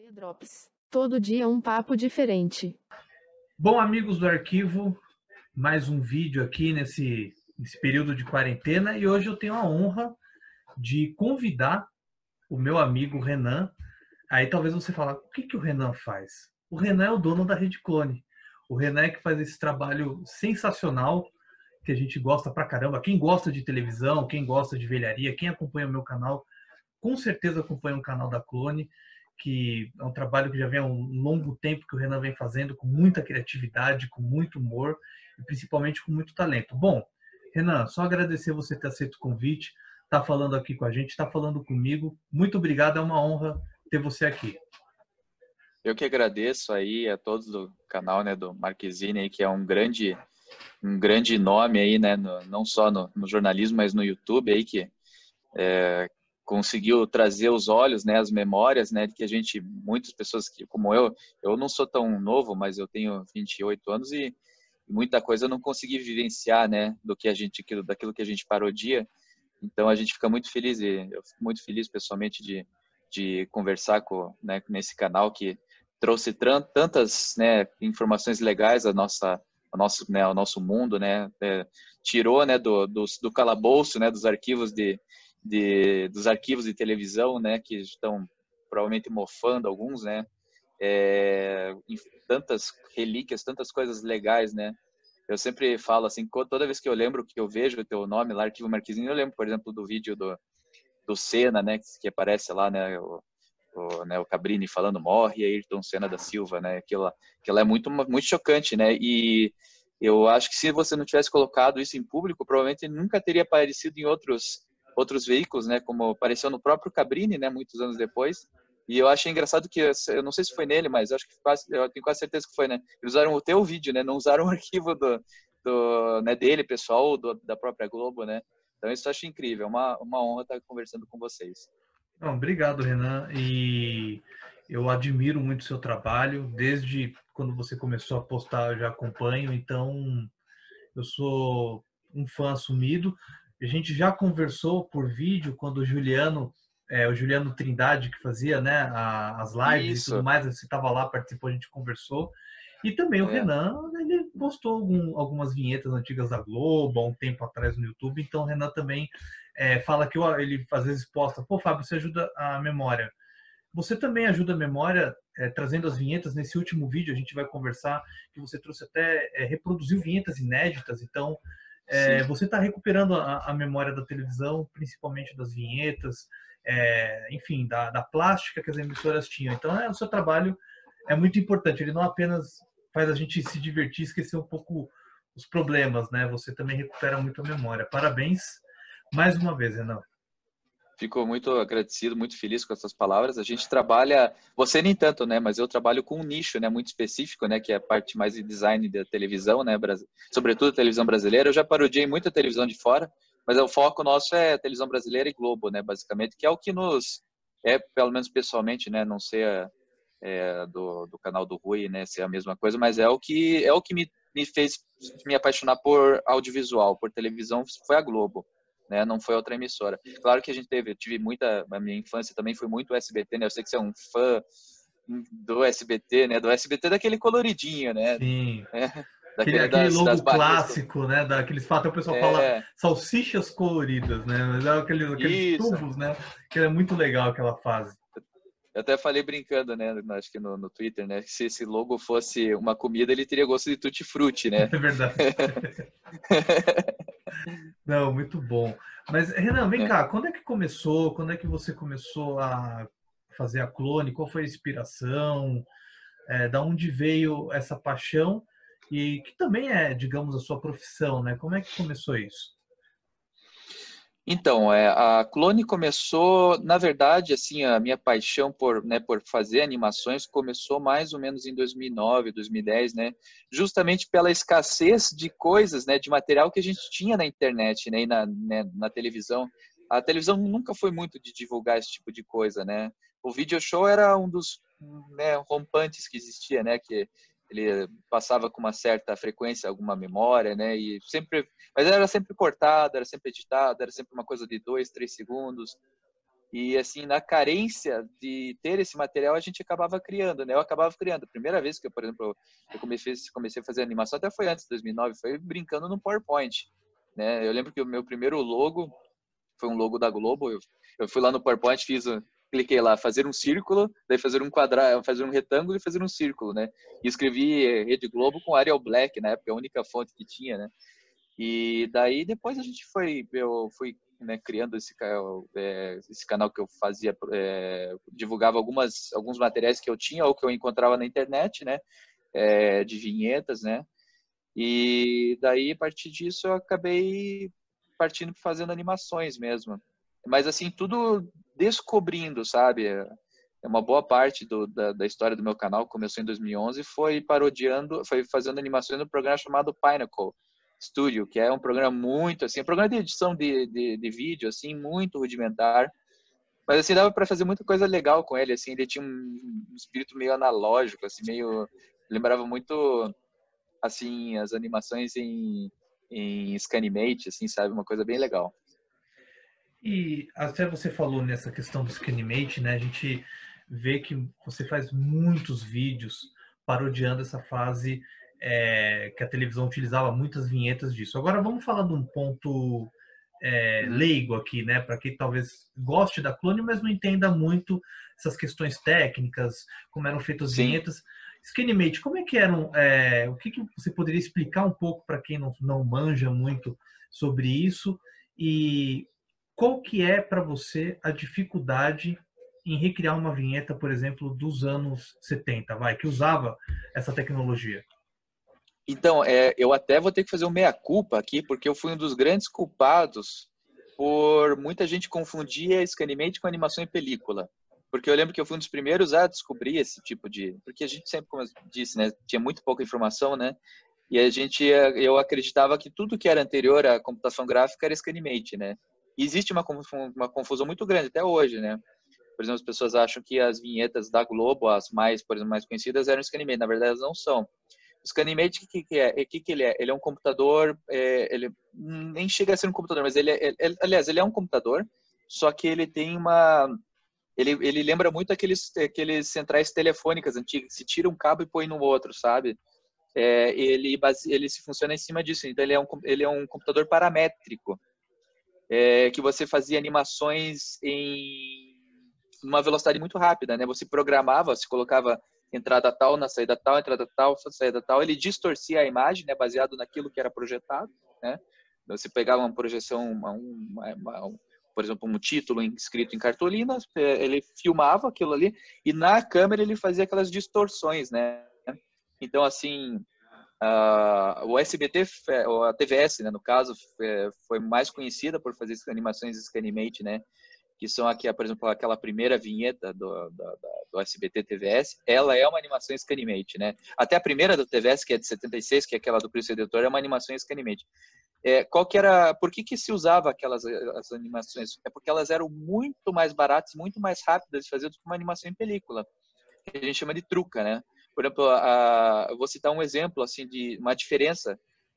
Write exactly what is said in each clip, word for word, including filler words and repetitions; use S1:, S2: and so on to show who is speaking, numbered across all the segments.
S1: V-Drops. Todo dia um papo diferente.
S2: Bom, amigos do arquivo, mais um vídeo aqui nesse, nesse período de quarentena e hoje eu tenho a honra de convidar o meu amigo Renan. Aí talvez você fale, o que, que o Renan faz? O Renan é o dono da Rede Clone. O Renan é que faz esse trabalho sensacional que a gente gosta pra caramba. Quem gosta de televisão, quem gosta de velharia, quem acompanha o meu canal, com certeza acompanha o canal da Clone, que é um trabalho que já vem há um longo tempo que o Renan vem fazendo, com muita criatividade, com muito humor e principalmente com muito talento. Bom, Renan, só agradecer você ter aceito o convite, tá falando aqui com a gente, tá falando comigo. Muito obrigado, é uma honra ter você aqui.
S3: Eu que agradeço aí a todos do canal, né, do Marquezine, aí, que é um grande, um grande nome aí, né, no, não só no, no jornalismo, mas no YouTube aí, que é, conseguiu trazer os olhos, né, as memórias, né, de que a gente, muitas pessoas que, como eu, eu não sou tão novo, mas eu tenho vinte e oito anos e muita coisa eu não consegui vivenciar, né, do que a gente, daquilo que a gente parodia. Então a gente fica muito feliz e eu fico muito feliz pessoalmente de, de conversar com, né, nesse canal que trouxe tantas, né, informações legais a nossa, a nosso, né, ao nosso mundo, né, é, tirou, né, do, do, do calabouço, né, dos arquivos de, de, dos arquivos de televisão, né, que estão provavelmente mofando alguns, né, é, tantas relíquias, tantas coisas legais, né. Eu sempre falo assim, toda vez que eu lembro que eu vejo o teu nome lá, Arquivo Marquezine, eu lembro, por exemplo, do vídeo do, do Senna, né, que aparece lá, né, o, o, né, o Cabrini falando morre, e Ayrton Senna da Silva, né, aquilo, aquilo é muito, muito chocante, né, e eu acho que se você não tivesse colocado isso em público, provavelmente nunca teria aparecido em outros, outros veículos, né, como apareceu no próprio Cabrini, né, muitos anos depois. E eu achei engraçado que, eu não sei se foi nele, mas acho que quase, eu tenho quase certeza que foi, né? Eles usaram o teu vídeo, né? Não usaram o arquivo do, do, né, dele, pessoal, do, da própria Globo, né? Então isso eu acho incrível, é uma, uma honra estar conversando com vocês.
S2: Não, obrigado, Renan. E eu admiro muito o seu trabalho. Desde quando você começou a postar, eu já acompanho. Então, eu sou um fã assumido. A gente já conversou por vídeo quando o Juliano, é, o Juliano Trindade, que fazia, né, a, as lives e tudo
S3: Isso,
S2: mais, você estava lá, participou, a gente conversou. E também o
S3: é.
S2: Renan, ele postou algum, algumas vinhetas antigas da Globo, há um tempo atrás no YouTube. Então o Renan também é, fala que eu, ele às vezes posta, pô, Fábio, você ajuda a memória. Você também ajuda a memória é, trazendo as vinhetas. Nesse último vídeo a gente vai conversar que você trouxe até, é, reproduziu vinhetas inéditas. Então, é,
S3: Sim.
S2: você está recuperando a, a memória da televisão, principalmente das vinhetas, é, enfim, da, da plástica que as emissoras tinham. Então, é, o seu trabalho é muito importante. Ele não apenas faz a gente se divertir, esquecer um pouco os problemas, né? Você também recupera muito a memória. Parabéns mais uma vez, Renan.
S3: Fico muito agradecido, muito feliz com essas palavras. A gente trabalha, você nem tanto, né? Mas eu trabalho com um nicho, né? Muito específico, né? Que é a parte mais de design da televisão, né? Sobretudo a televisão brasileira. Eu já parodiei muita televisão de fora, mas o foco nosso é televisão brasileira e Globo, né? Basicamente, que é o que nos é, pelo menos pessoalmente, né? Não sei a, é, do, do canal do Rui, né? Ser a mesma coisa, mas é o que é o que me, me fez me apaixonar por audiovisual, por televisão, foi a Globo. Né, não foi outra emissora. Claro que a gente teve, eu tive muita, a minha infância também foi muito S B T, né? Eu sei que você é um fã do S B T, né? Do S B T daquele coloridinho, né?
S2: Sim.
S3: É,
S2: Aquele,
S3: daquele
S2: aquele
S3: das, das
S2: logo
S3: barrinhas.
S2: clássico, né? Daqueles fatos, o pessoal fala
S3: É,
S2: salsichas coloridas, né? Mas é aqueles, aqueles
S3: isso.
S2: tubos, né? Que é muito legal aquela fase.
S3: Eu até falei brincando, né? Acho que no, no Twitter, né? Que se esse logo fosse uma comida, ele teria gosto de tutti-frutti, né?
S2: É verdade. Não, muito bom. Mas, Renan, vem
S3: É.
S2: cá, quando é que começou? Quando é que você começou a fazer a clone? Qual foi a inspiração? É, da onde veio essa paixão? E que também é, digamos, a sua profissão, né? Como é que começou isso?
S3: Então, é, a Clone começou, na verdade, assim, a minha paixão por, né, por fazer animações começou mais ou menos em dois mil e nove, dois mil e dez, né? Justamente pela escassez de coisas, né, de material que a gente tinha na internet, né, e na, né, na televisão. A televisão nunca foi muito de divulgar esse tipo de coisa, né? O video show era um dos, né, rompantes que existia, né, que ele passava com uma certa frequência alguma memória, né, e sempre, mas era sempre cortado, era sempre editado, era sempre uma coisa de dois, três segundos. E, assim, na carência de ter esse material, a gente acabava criando, né? Eu acabava criando. A primeira vez que, eu, por exemplo, eu comecei, comecei a fazer animação, até foi antes de dois mil e nove, foi brincando no PowerPoint, né? Eu lembro que o meu primeiro logo foi um logo da Globo. Eu, eu fui lá no PowerPoint, fiz um, cliquei lá, fazer um círculo, daí fazer um quadrado, fazer um retângulo e fazer um círculo, né? E escrevi Rede Globo com Arial Black, na época, a única fonte que tinha, né? E daí depois a gente foi, eu fui, né, criando esse, é, esse canal que eu fazia, é, divulgava algumas, alguns materiais que eu tinha ou que eu encontrava na internet, né, é, de vinhetas, né, e daí a partir disso eu acabei partindo para fazendo animações mesmo. Mas assim, tudo descobrindo, sabe? É uma boa parte do, da, da história do meu canal, começou em dois mil e onze, foi parodiando, foi fazendo animações no programa chamado Pinnacle Studio, que é um programa muito, assim, um programa de edição de, de, de vídeo, assim, muito rudimentar. Mas, assim, dava para fazer muita coisa legal com ele, assim, ele tinha um, um espírito meio analógico, assim, meio... Lembrava muito, assim, as animações em, em Scanimate, assim, sabe? Uma coisa bem legal.
S2: E até você falou nessa questão do Scanimate, né? A gente vê que você faz muitos vídeos parodiando essa fase é, que a televisão utilizava muitas vinhetas disso. Agora vamos falar de um ponto é,
S3: Uhum.
S2: leigo aqui, né? Para quem talvez goste da Clone, mas não entenda muito essas questões técnicas, como eram feitas as
S3: Sim.
S2: vinhetas. Scanimate, como é que eram? É, o que, que você poderia explicar um pouco para quem não, não manja muito sobre isso? E qual que é para você a dificuldade em recriar uma vinheta, por exemplo, dos anos setenta, vai, que usava essa tecnologia?
S3: Então, é, eu até vou ter que fazer um meia-culpa aqui, porque eu fui um dos grandes culpados por muita gente confundir Scanimate com animação em película. Porque eu lembro que eu fui um dos primeiros a descobrir esse tipo de... Porque a gente sempre, como eu disse, né, tinha muito pouca informação, né? E a gente, eu acreditava que tudo que era anterior à computação gráfica era Scanimate, né? E existe uma, uma confusão muito grande até hoje, né? Por exemplo, as pessoas acham que as vinhetas da Globo, as mais, por exemplo, mais conhecidas, eram Scanimate. Na verdade, elas não são. O Scanimate, o que, que é? O que, que ele é? Ele é um computador, é, ele nem chega a ser um computador, mas ele é, ele, aliás, ele é um computador, só que ele tem uma... Ele, ele lembra muito aqueles, aqueles centrais telefônicas antigas, que se tira um cabo e põe no outro, sabe? É, ele, base, ele se funciona em cima disso. Então, ele é um, ele é um computador paramétrico, é, que você fazia animações em uma velocidade muito rápida, né? Você programava, você colocava entrada tal, na saída tal, entrada tal, saída tal, ele distorcia a imagem, né, baseado naquilo que era projetado, né? Você pegava uma projeção, uma, uma, uma, um, por exemplo, um título escrito em cartolina, ele filmava aquilo ali e na câmera ele fazia aquelas distorções, né? Então, assim, uh, o S B T, a T V S, né, no caso, foi mais conhecida por fazer animações Scanimate, né? Que são aqui, por exemplo, aquela primeira vinheta do, do, do S B T T V S, ela é uma animação Scanimate, né? Até a primeira do T V S, que é de setenta e seis, que é aquela do Cristo Redentor, é uma animação Scanimate. É, qual que era, por que que se usava aquelas as animações? É porque elas eram muito mais baratas, muito mais rápidas de fazer do que uma animação em película, que a gente chama de truca, né? Por exemplo, a, eu vou citar um exemplo assim de uma diferença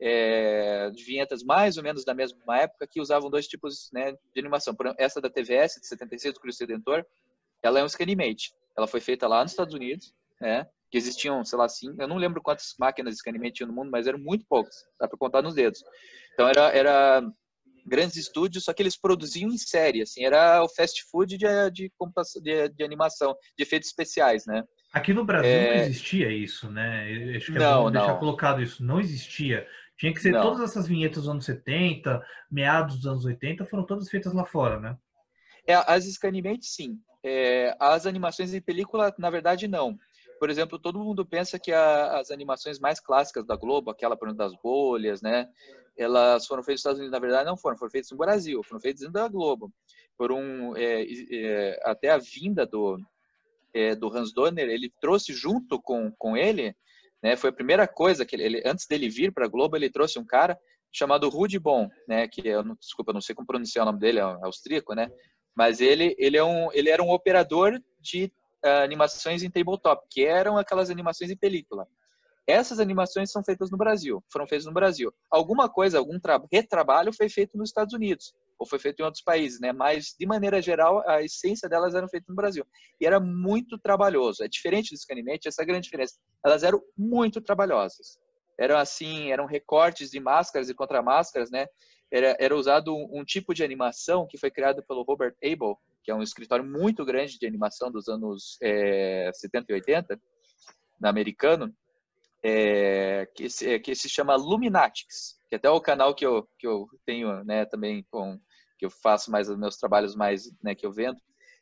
S3: é, de vinhetas mais ou menos da mesma época que usavam dois tipos, né, de animação. Por exemplo, essa da T V S de setenta e seis do Cristo Redentor, ela é um Scanimate. Ela foi feita lá nos Estados Unidos, né? Que existiam, sei lá, assim, eu não lembro quantas máquinas de Scanimate tinham no mundo, mas eram muito poucas, dá para contar nos dedos. Então era, era grandes estúdios, só que eles produziam em série, assim, era o fast food de, de, de, de animação, de efeitos especiais, né?
S2: Aqui no Brasil não
S3: É,
S2: existia isso, né? Eu acho que é bom
S3: não,
S2: deixar
S3: não,
S2: colocado isso. Não existia. Tinha que ser todas
S3: não.
S2: essas vinhetas dos anos setenta, meados dos anos oitenta, foram todas feitas lá fora, né?
S3: É, as Scanimate, sim. É, as animações em película, na verdade, não. Por exemplo, todo mundo pensa que a, as animações mais clássicas da Globo, aquela, por exemplo, das bolhas, né? Elas foram feitas nos Estados Unidos. Na verdade, não foram. Foram feitas no Brasil. Foram feitas dentro da Globo. Por um, é, é, até a vinda do, é, do Hans Donner, ele trouxe junto com, com ele, né? Foi a primeira coisa que ele, ele antes dele vir para a Globo, ele trouxe um cara chamado Rudi Bon, né? Que eu não, desculpa, eu não sei como pronunciar o nome dele, é um austríaco, né? Mas ele, ele, é um, ele era um operador de uh, animações em tabletop, que eram aquelas animações em película. Essas animações são feitas no Brasil, foram feitas no Brasil. Alguma coisa, algum retrabalho foi feito nos Estados Unidos. ou foi feito em outros países, né? Mas, de maneira geral, a essência delas eram feitas no Brasil. E era muito trabalhoso. É diferente do Scanimate, essa é a grande diferença. Elas eram muito trabalhosas. Eram assim, eram recortes de máscaras e contramáscaras, né? Era, era usado um, um tipo de animação que foi criado pelo Robert Abel, que é um escritório muito grande de animação dos anos é, setenta e oitenta, na americano, é, que, se, que se chama Luminatics, que até é o canal que eu, que eu tenho, né, também com que eu faço mais os meus trabalhos mais, né, que eu vendo.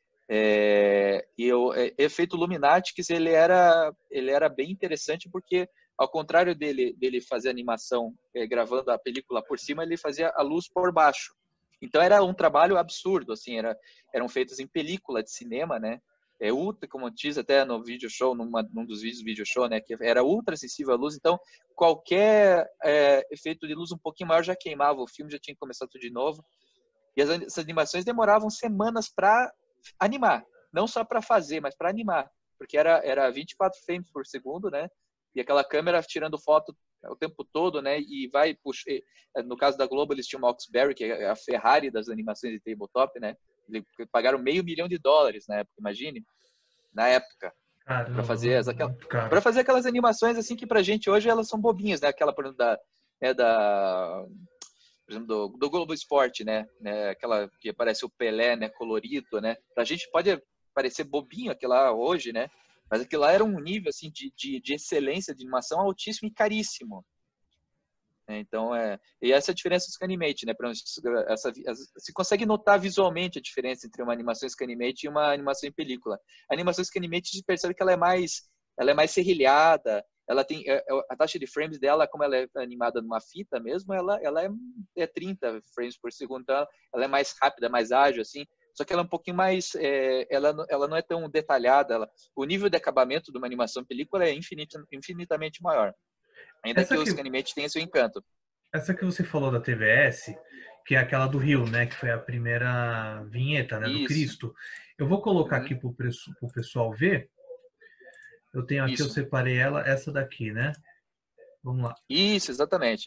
S3: É, e o é, efeito Luminatics, ele era ele era bem interessante porque, ao contrário dele dele fazer animação é, gravando a película por cima, ele fazia a luz por baixo. Então era um trabalho absurdo, assim, era eram feitos em película de cinema, né? É ultra, como diz até no vídeo show, numa, num dos vídeos do vídeo show, né, que era ultra sensível à luz. Então qualquer é, efeito de luz um pouquinho maior já queimava o filme, já tinha que começar tudo de novo. E as, as animações demoravam semanas para animar, não só para fazer, mas para animar, porque era era vinte e quatro frames por segundo, né? E aquela câmera tirando foto o tempo todo, né? E vai puxar. No caso da Globo, eles tinham uma Oxberry, que é a Ferrari das animações de tabletop, né? Eles pagaram meio milhão de dólares na época, imagine, na época, para fazer as, aquela, para fazer aquelas animações assim que pra gente hoje elas são bobinhas, né? Aquela, por exemplo, da, né, da por exemplo, do, do Globo Esporte, né? né? Aquela que aparece o Pelé, né? Colorido, né? Pra gente pode parecer bobinho aquilo lá hoje, né? Mas aquilo lá era um nível, assim, de, de, de excelência de animação altíssimo e caríssimo. Então, é... E essa é a diferença do Scanimate, né? Essa, se consegue notar visualmente a diferença entre uma animação Scanimate e uma animação em película. A animação Scanimate, a gente percebe que ela é mais, ela é mais serrilhada, ela tem a taxa de frames dela, como ela é animada numa fita mesmo, ela ela é, é trinta frames por segundo, então ela é mais rápida, mais ágil assim. Só que ela é um pouquinho mais, é, ela ela não é tão detalhada. Ela, o nível de acabamento de uma animação película é infinit, infinitamente maior. Ainda essa que, que o Scanimate tem seu encanto.
S2: Essa que você falou da T V S, que é aquela do Rio, né, que foi a primeira vinheta, né, do Cristo. Eu vou colocar uhum. aqui para o pessoal ver. Eu tenho aqui, Isso. eu separei ela, essa daqui, né? Vamos lá.
S3: Isso, exatamente.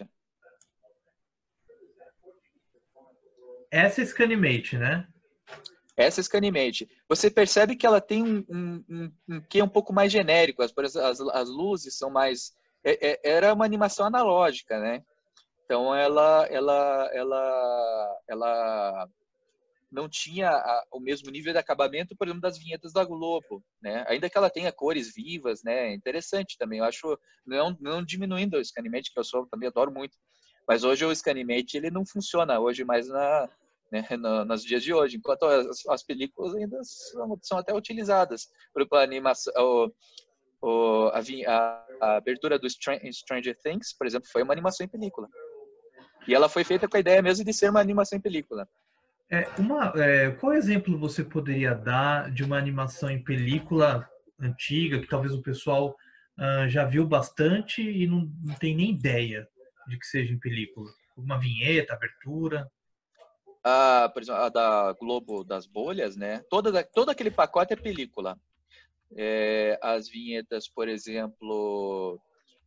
S2: Essa é Scanimate, né?
S3: Essa é Scanimate. Você percebe que ela tem um, um, um, um que é um pouco mais genérico. As, as, as luzes são mais... É, é, era uma animação analógica, né? Então, ela, ela, ela, ela não tinha a, o mesmo nível de acabamento, por exemplo, das vinhetas da Globo, né? Ainda que ela tenha cores vivas, né? Interessante também. Eu acho, não, não diminuindo o Scanimate, que eu sou, também adoro muito. Mas hoje o Scanimate, ele não funciona hoje mais na, né, na, nos dias de hoje. Enquanto as, as películas ainda são, são até utilizadas. Por exemplo, a animação... O, o, a, a, a abertura do Stranger Things, por exemplo, foi uma animação em película. E ela foi feita com a ideia mesmo de ser uma animação em película.
S2: É, uma, é, qual exemplo você poderia dar de uma animação em película antiga, que talvez o pessoal uh, já viu bastante e não, não tem nem ideia de que seja em película? Uma vinheta, abertura?
S3: Ah, por exemplo, a da Globo das Bolhas, né? Toda, todo aquele pacote é película. É, as vinhetas, por exemplo...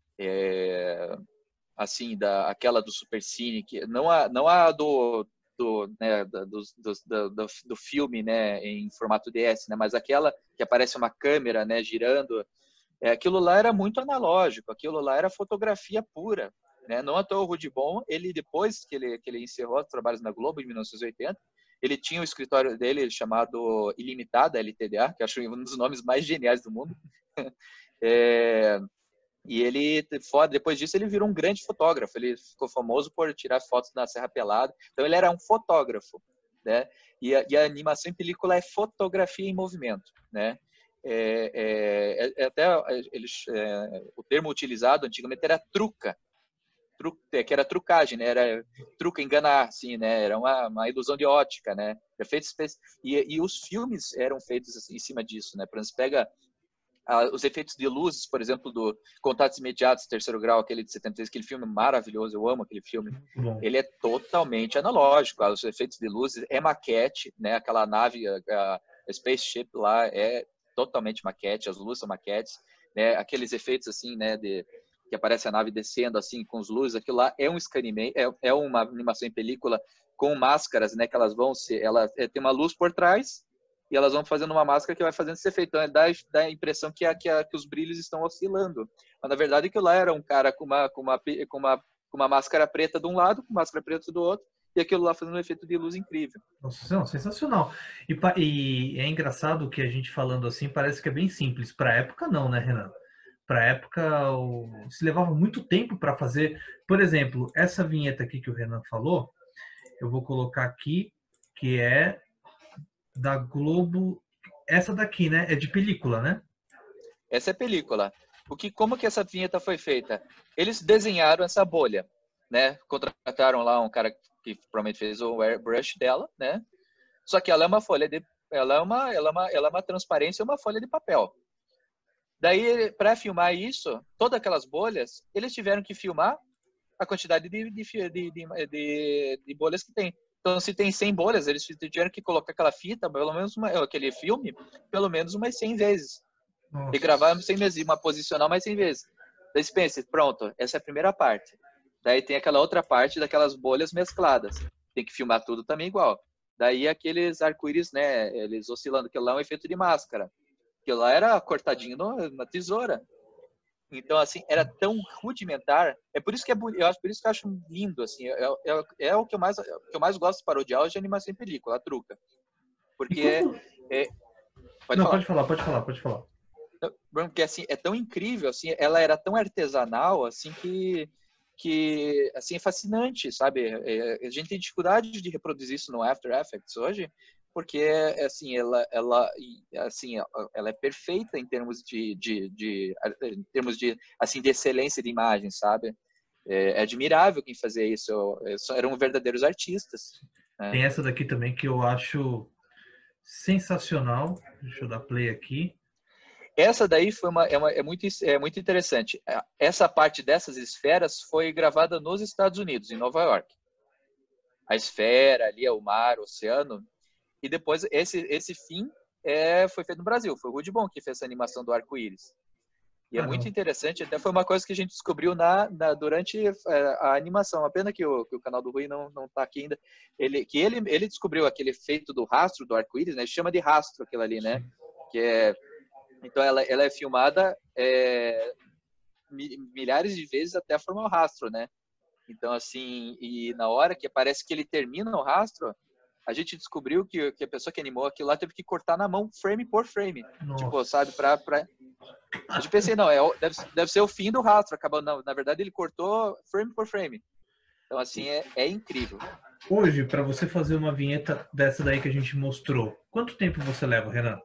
S3: É, assim, da, aquela do Supercine, que não a, não a do, do, né, do, do, do, do, do filme, né, em formato D S, né, mas aquela que aparece uma câmera, né, girando, é, aquilo lá era muito analógico, aquilo lá era fotografia pura, né, não à toa o Rudy Bon, ele depois que ele, que ele encerrou os trabalhos na Globo, em mil novecentos e oitenta, ele tinha o escritório dele chamado Ilimitada, L T D A, que eu acho um dos nomes mais geniais do mundo, é, e ele, depois disso, ele virou um grande fotógrafo. Ele ficou famoso por tirar fotos na Serra Pelada. Então, ele era um fotógrafo, né? E a, e a animação em película é fotografia em movimento, né? É, é, é, até eles, é, o termo utilizado antigamente era truca, truca, que era trucagem, né? Era truca, enganar, assim, né? Era uma, uma ilusão de ótica, né? Efeitos e, e os filmes eram feitos assim, em cima disso, né? Por exemplo, pega Uh, os efeitos de luzes, por exemplo, do Contatos Imediatos, Terceiro Grau, aquele de setenta e três, aquele filme maravilhoso, eu amo aquele filme. Bom. Ele é totalmente analógico, os efeitos de luzes é maquete, né? Aquela nave, a, a Spaceship lá é totalmente maquete, as luzes são maquetes, né? Aqueles efeitos assim, né, de que aparece a nave descendo assim com as luzes, aquilo lá é um Scanimate, é, é uma animação em película com máscaras, né? Que elas vão ser, ela tem uma luz por trás e elas vão fazendo uma máscara que vai fazendo esse efeito. Então, dá, dá a impressão que, a, que, a, que os brilhos estão oscilando. Mas, na verdade, aquilo lá era um cara com uma, com uma, com uma, com uma máscara preta de um lado, com máscara preta do outro, e aquilo lá fazendo um efeito de luz incrível.
S2: Nossa, não, sensacional. E, e é engraçado que a gente falando assim parece que é bem simples. Para a época, não, né, Renan? Para a época, o... se levava muito tempo para fazer. Por exemplo, essa vinheta aqui que o Renan falou, eu vou colocar aqui, que é da Globo. Essa daqui, né? É de película, né?
S3: Essa é película. O que, como que essa vinheta foi feita? Eles desenharam essa bolha, né? Contrataram lá um cara que provavelmente fez o airbrush dela, né? Só que ela é uma folha de, ela é uma, ela é uma, ela é uma transparência, uma folha de papel. Daí, para filmar isso, todas aquelas bolhas, eles tiveram que filmar a quantidade de, de, de, de, de bolhas que tem. Então, se tem cem bolhas, eles tiveram que colocar aquela fita, pelo menos uma, aquele filme, pelo menos umas cem vezes.
S2: Nossa.
S3: E gravar cem vezes, uma posicional mais cem vezes. Daí você pensa, pronto, essa é a primeira parte. Daí tem aquela outra parte daquelas bolhas mescladas. Tem que filmar tudo também igual. Daí aqueles arco-íris, né, eles oscilando, aquilo lá é um efeito de máscara. Aquilo lá era cortadinho no, na tesoura. Então, assim, era tão rudimentar. É por isso que é bonito, eu acho, por isso que eu acho lindo, assim, é, é, é o que eu mais, é o que eu mais gosto de parodiar hoje, é animação em película, a truca. Porque
S2: quando...
S3: é, é, pode
S2: Não,
S3: falar.
S2: pode falar, pode falar, pode falar.
S3: Porque assim, é tão incrível, assim, ela era tão artesanal, assim, que, que assim, é fascinante, sabe? É, a gente tem dificuldade de reproduzir isso no After Effects hoje, porque, assim, ela, ela, assim, ela é perfeita em termos de, de, de, em termos de, assim, de excelência de imagem, sabe? É, é admirável quem fazia isso, eram verdadeiros artistas. Né?
S2: Tem essa daqui também que eu acho sensacional. Deixa eu dar play aqui.
S3: Essa daí foi uma, é, uma, é, muito, é muito interessante. Essa parte dessas esferas foi gravada nos Estados Unidos, em Nova York. A esfera ali, o mar, o oceano. E depois, esse, esse fim é, foi feito no Brasil. Foi o Rudy Bon que fez essa animação do arco-íris. E é
S2: Ah,
S3: muito
S2: não.
S3: interessante. Até foi uma coisa que a gente descobriu na, na, durante a animação. Uma pena que o, que o canal do Rui não está aqui ainda. Ele, que ele, ele descobriu aquele efeito do rastro do arco-íris, né? Chama de rastro aquilo ali, né? Que é... Então, ela, ela é filmada é, milhares de vezes até formar o rastro, né? Então, assim, e na hora que parece que ele termina o rastro, a gente descobriu que, que a pessoa que animou aquilo lá teve que cortar na mão, frame por frame.
S2: Nossa.
S3: Tipo, sabe, pra... pra... A gente pensei, não, é, deve, deve ser o fim do rastro. Acabou, não, na verdade, ele cortou frame por frame. Então, assim, é, é incrível.
S2: Hoje, para você fazer uma vinheta dessa daí que a gente mostrou, quanto tempo você leva, Renan?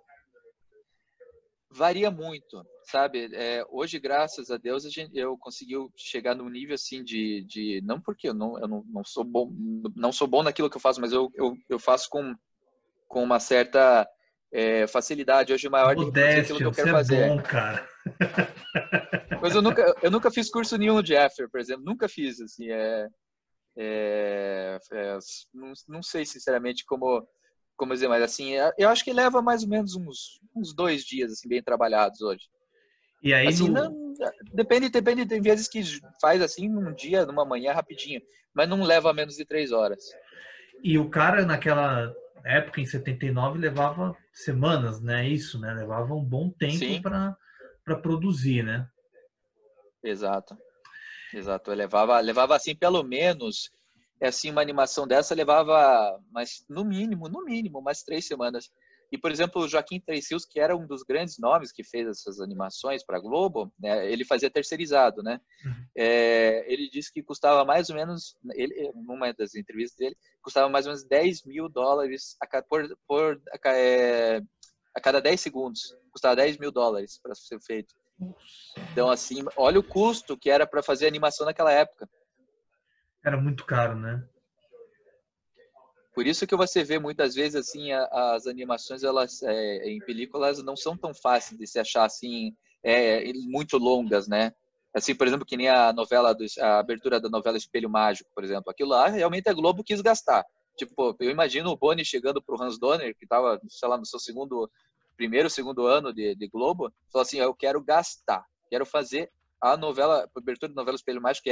S3: Varia muito, sabe? É, hoje, graças a Deus, a gente, eu consegui chegar num nível assim de, de não porque eu não, eu não, não sou bom, não sou bom naquilo que eu faço, mas eu, eu, eu faço com, com uma certa é, facilidade hoje maior de reproduzir aquilo que
S2: Modéstia,
S3: eu quero
S2: você é
S3: fazer.
S2: bom, cara.
S3: Mas eu nunca, eu nunca fiz curso nenhum de After, por exemplo, nunca fiz assim. É, é, é, não, não sei sinceramente como como dizer, mas assim, eu acho que leva mais ou menos uns, uns dois dias, assim, bem trabalhados hoje.
S2: E aí
S3: Assim,
S2: no...
S3: não, depende, depende, tem vezes que faz assim, num dia, numa manhã, rapidinho, mas não leva menos de três horas.
S2: E o cara, naquela época, em setenta e nove, levava semanas, né? Isso, né? Levava um bom tempo
S3: Sim,
S2: para para produzir, né?
S3: exato. Exato, eu levava, levava assim, pelo menos, assim, uma animação dessa levava, mas no mínimo, no mínimo, umas três semanas. E, por exemplo, o Joaquim Três Rios, que era um dos grandes nomes que fez essas animações para a Globo, né, ele fazia terceirizado, né?
S2: Uhum.
S3: É, ele disse que custava mais ou menos, ele, numa das entrevistas dele, custava mais ou menos dez mil dólares a, por, por, a, é, a cada dez segundos. Custava dez mil dólares para ser feito. Então, assim, olha o custo que era para fazer animação naquela época.
S2: Era muito caro, né?
S3: Por isso que você vê muitas vezes assim a, as animações elas é, em películas não são tão fáceis de se achar assim é, muito longas, né? Assim, por exemplo, que nem a novela do, a abertura da novela Espelho Mágico, por exemplo. Aquilo lá realmente a Globo quis gastar. Tipo, eu imagino o Boni chegando pro Hans Donner, que estava, sei lá, no seu segundo, primeiro, segundo ano de, de Globo, falou assim: eu quero gastar, quero fazer a novela, a abertura da novela Espelho Mágico, que é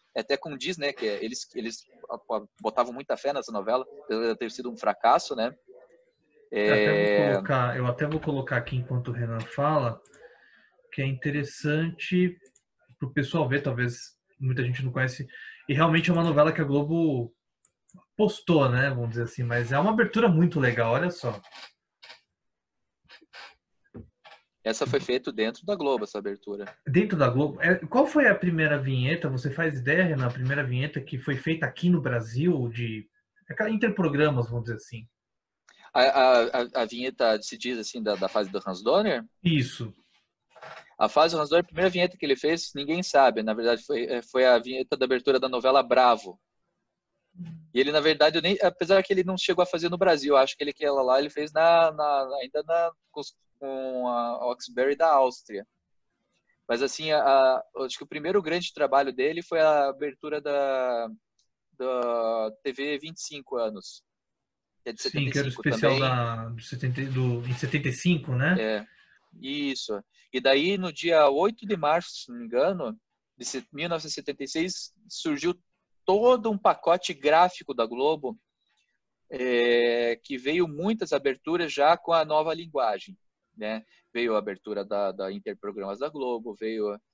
S3: até condiz, né, que eles, eles botavam muita fé nessa novela, apesar de ter sido um fracasso, né?
S2: Eu até vou
S3: É...
S2: colocar, eu até vou colocar aqui enquanto o Renan fala, que é interessante para o pessoal ver, talvez muita gente não conhece, e realmente é uma novela que a Globo postou, né, vamos dizer assim, mas é uma abertura muito legal, olha só.
S3: Essa foi feita dentro da Globo, essa abertura.
S2: Dentro da Globo. É, qual foi a primeira vinheta? Você faz ideia, Renan? A primeira vinheta que foi feita aqui no Brasil, de aquela interprogramas, vamos dizer assim.
S3: A, a, a vinheta se diz assim da, da fase do Hans Donner?
S2: Isso.
S3: A fase do Hans Donner, a primeira vinheta que ele fez, ninguém sabe. Na verdade, foi, foi a vinheta da abertura da novela Bravo. E ele, na verdade, eu nem, apesar que ele não chegou a fazer no Brasil, acho que ele que ela lá ele fez na, na ainda na, com a Oxberry da Áustria. Mas assim, a, a, acho que o primeiro grande trabalho dele foi a abertura da, da T V vinte e cinco anos. Que é de
S2: Sim, que era o
S3: setenta e cinco
S2: especial
S3: também.
S2: da, do setenta, do, em setenta e cinco, né?
S3: É, isso. E daí, no dia oito de março, se não me engano, de mil novecentos e setenta e seis, surgiu todo um pacote gráfico da Globo, é, que veio muitas aberturas já com a nova linguagem, né? Veio a abertura da, da Interprogramas da Globo, veio a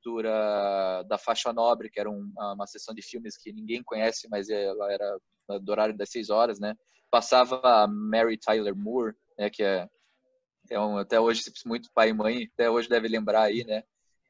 S3: abertura da Faixa Nobre, que era um, uma sessão de filmes que ninguém conhece, mas ela era do horário das seis horas, né? Passava a Mary Tyler Moore, né? Que é, é um, até hoje, muito pai e mãe, até hoje deve lembrar aí, né?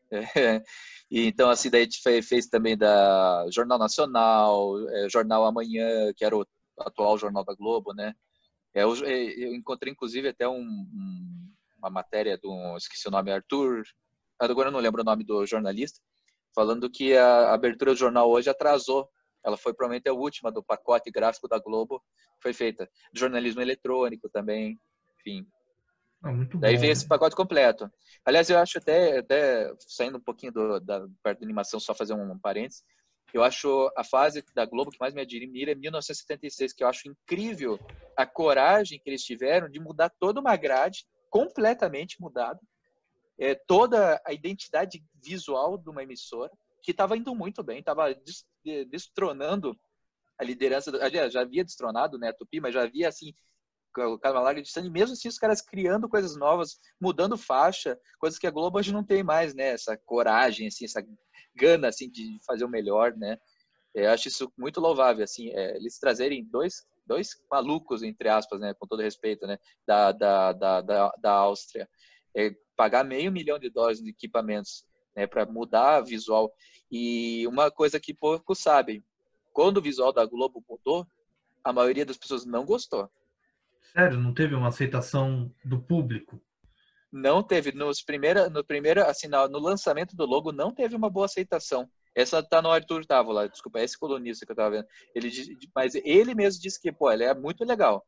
S3: É, e então, assim, daí a gente fez, fez também da Jornal Nacional, é, Jornal Amanhã, que era o atual Jornal da Globo, né? É, eu, eu encontrei, inclusive, até um, um, uma matéria do, esqueci o nome, Arthur, agora eu não lembro o nome do jornalista, falando que a abertura do jornal hoje atrasou. Ela foi provavelmente a última do pacote gráfico da Globo, foi feita. Jornalismo eletrônico também, enfim.
S2: Ah, muito
S3: Daí
S2: bom,
S3: veio
S2: né?
S3: esse pacote completo. Aliás, eu acho até, até saindo um pouquinho do, da parte da animação, só fazer um, um parênteses, eu acho a fase da Globo que mais me admira é mil novecentos e setenta e seis, que eu acho incrível a coragem que eles tiveram de mudar toda uma grade, completamente mudada, é, toda a identidade visual de uma emissora, que estava indo muito bem, estava destronando a liderança, aliás, já havia destronado, né, a Tupi, mas já havia, assim, o cara larga de sangue, mesmo assim os caras criando coisas novas, mudando faixa, coisas que a Globo hoje não tem mais, né? Essa coragem, assim, essa gana, assim, de fazer o melhor, né? Eu acho isso muito louvável, assim, é, eles trazerem dois, dois malucos, entre aspas, né? Com todo respeito, né? Da, da, da, da, da Áustria, é, pagar meio milhão de dólares de equipamentos, né? Para mudar visual. E uma coisa que poucos sabem, quando o visual da Globo mudou, a maioria das pessoas não gostou.
S2: Sério, não teve uma aceitação do público?
S3: Não teve, nos primeira, no primeiro, assim, no, no lançamento do logo, não teve uma boa aceitação. Essa tá no Arthur Távola, desculpa, é esse colunista que eu tava vendo. Ele, mas ele mesmo disse que, pô, ele é muito legal.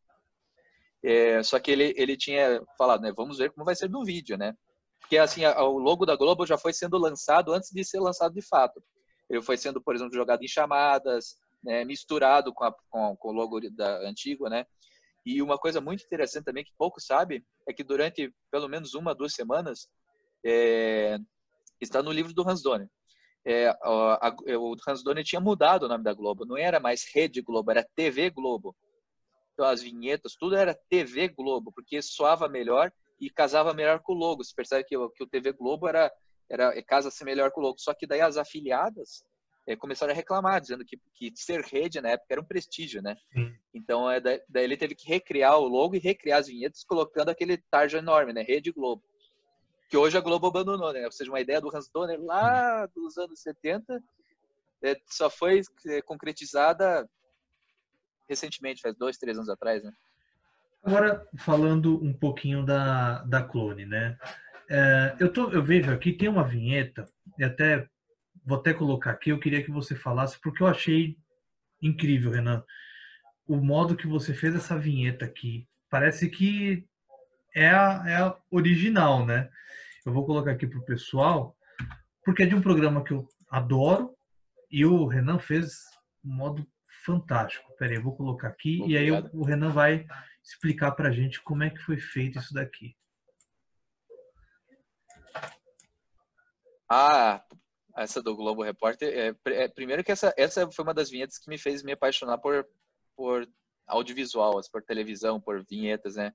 S3: É, só que ele, ele tinha falado, né, vamos ver como vai ser no vídeo, né? Porque, assim, a, o logo da Globo já foi sendo lançado antes de ser lançado de fato. Ele foi sendo, por exemplo, jogado em chamadas, né, misturado com, a, com, com o logo da antigo, né? E uma coisa muito interessante também, que pouco sabe, é que durante pelo menos uma, duas semanas, é, está no livro do Hans Donner. É, a, a, o Hans Donner tinha mudado o nome da Globo, não era mais Rede Globo, era T V Globo. Então as vinhetas, tudo era T V Globo, porque soava melhor e casava melhor com o logo. Você percebe que, que o T V Globo era, era casa-se melhor com o logo. Só que daí as afiliadas é, começaram a reclamar, dizendo que, que ser rede na época era um prestígio, né?
S2: Sim.
S3: Então, é, daí ele teve que recriar o logo e recriar as vinhetas, colocando aquele tarja enorme, né? Rede Globo. Que hoje a Globo abandonou, né? Ou seja, uma ideia do Hans Donner lá dos anos setenta é, só foi é, concretizada recentemente, faz dois, três anos atrás, né?
S2: Agora, falando um pouquinho da, da Clone, né? É, eu, tô, eu vejo aqui, tem uma vinheta, e até vou até colocar aqui, eu queria que você falasse, porque eu achei incrível, Renan, o modo que você fez essa vinheta aqui. Parece que é a, é a original, né? Eu vou colocar aqui para o pessoal, porque é de um programa que eu adoro, e o Renan fez um modo fantástico. Peraí, eu vou colocar aqui,
S3: Obrigado.
S2: e aí o, o Renan vai explicar para a gente como é que foi feito isso daqui.
S3: Ah, essa do Globo Repórter, é, é, primeiro que essa, essa foi uma das vinhetas que me fez me apaixonar por, por audiovisual, por televisão, por vinhetas, né?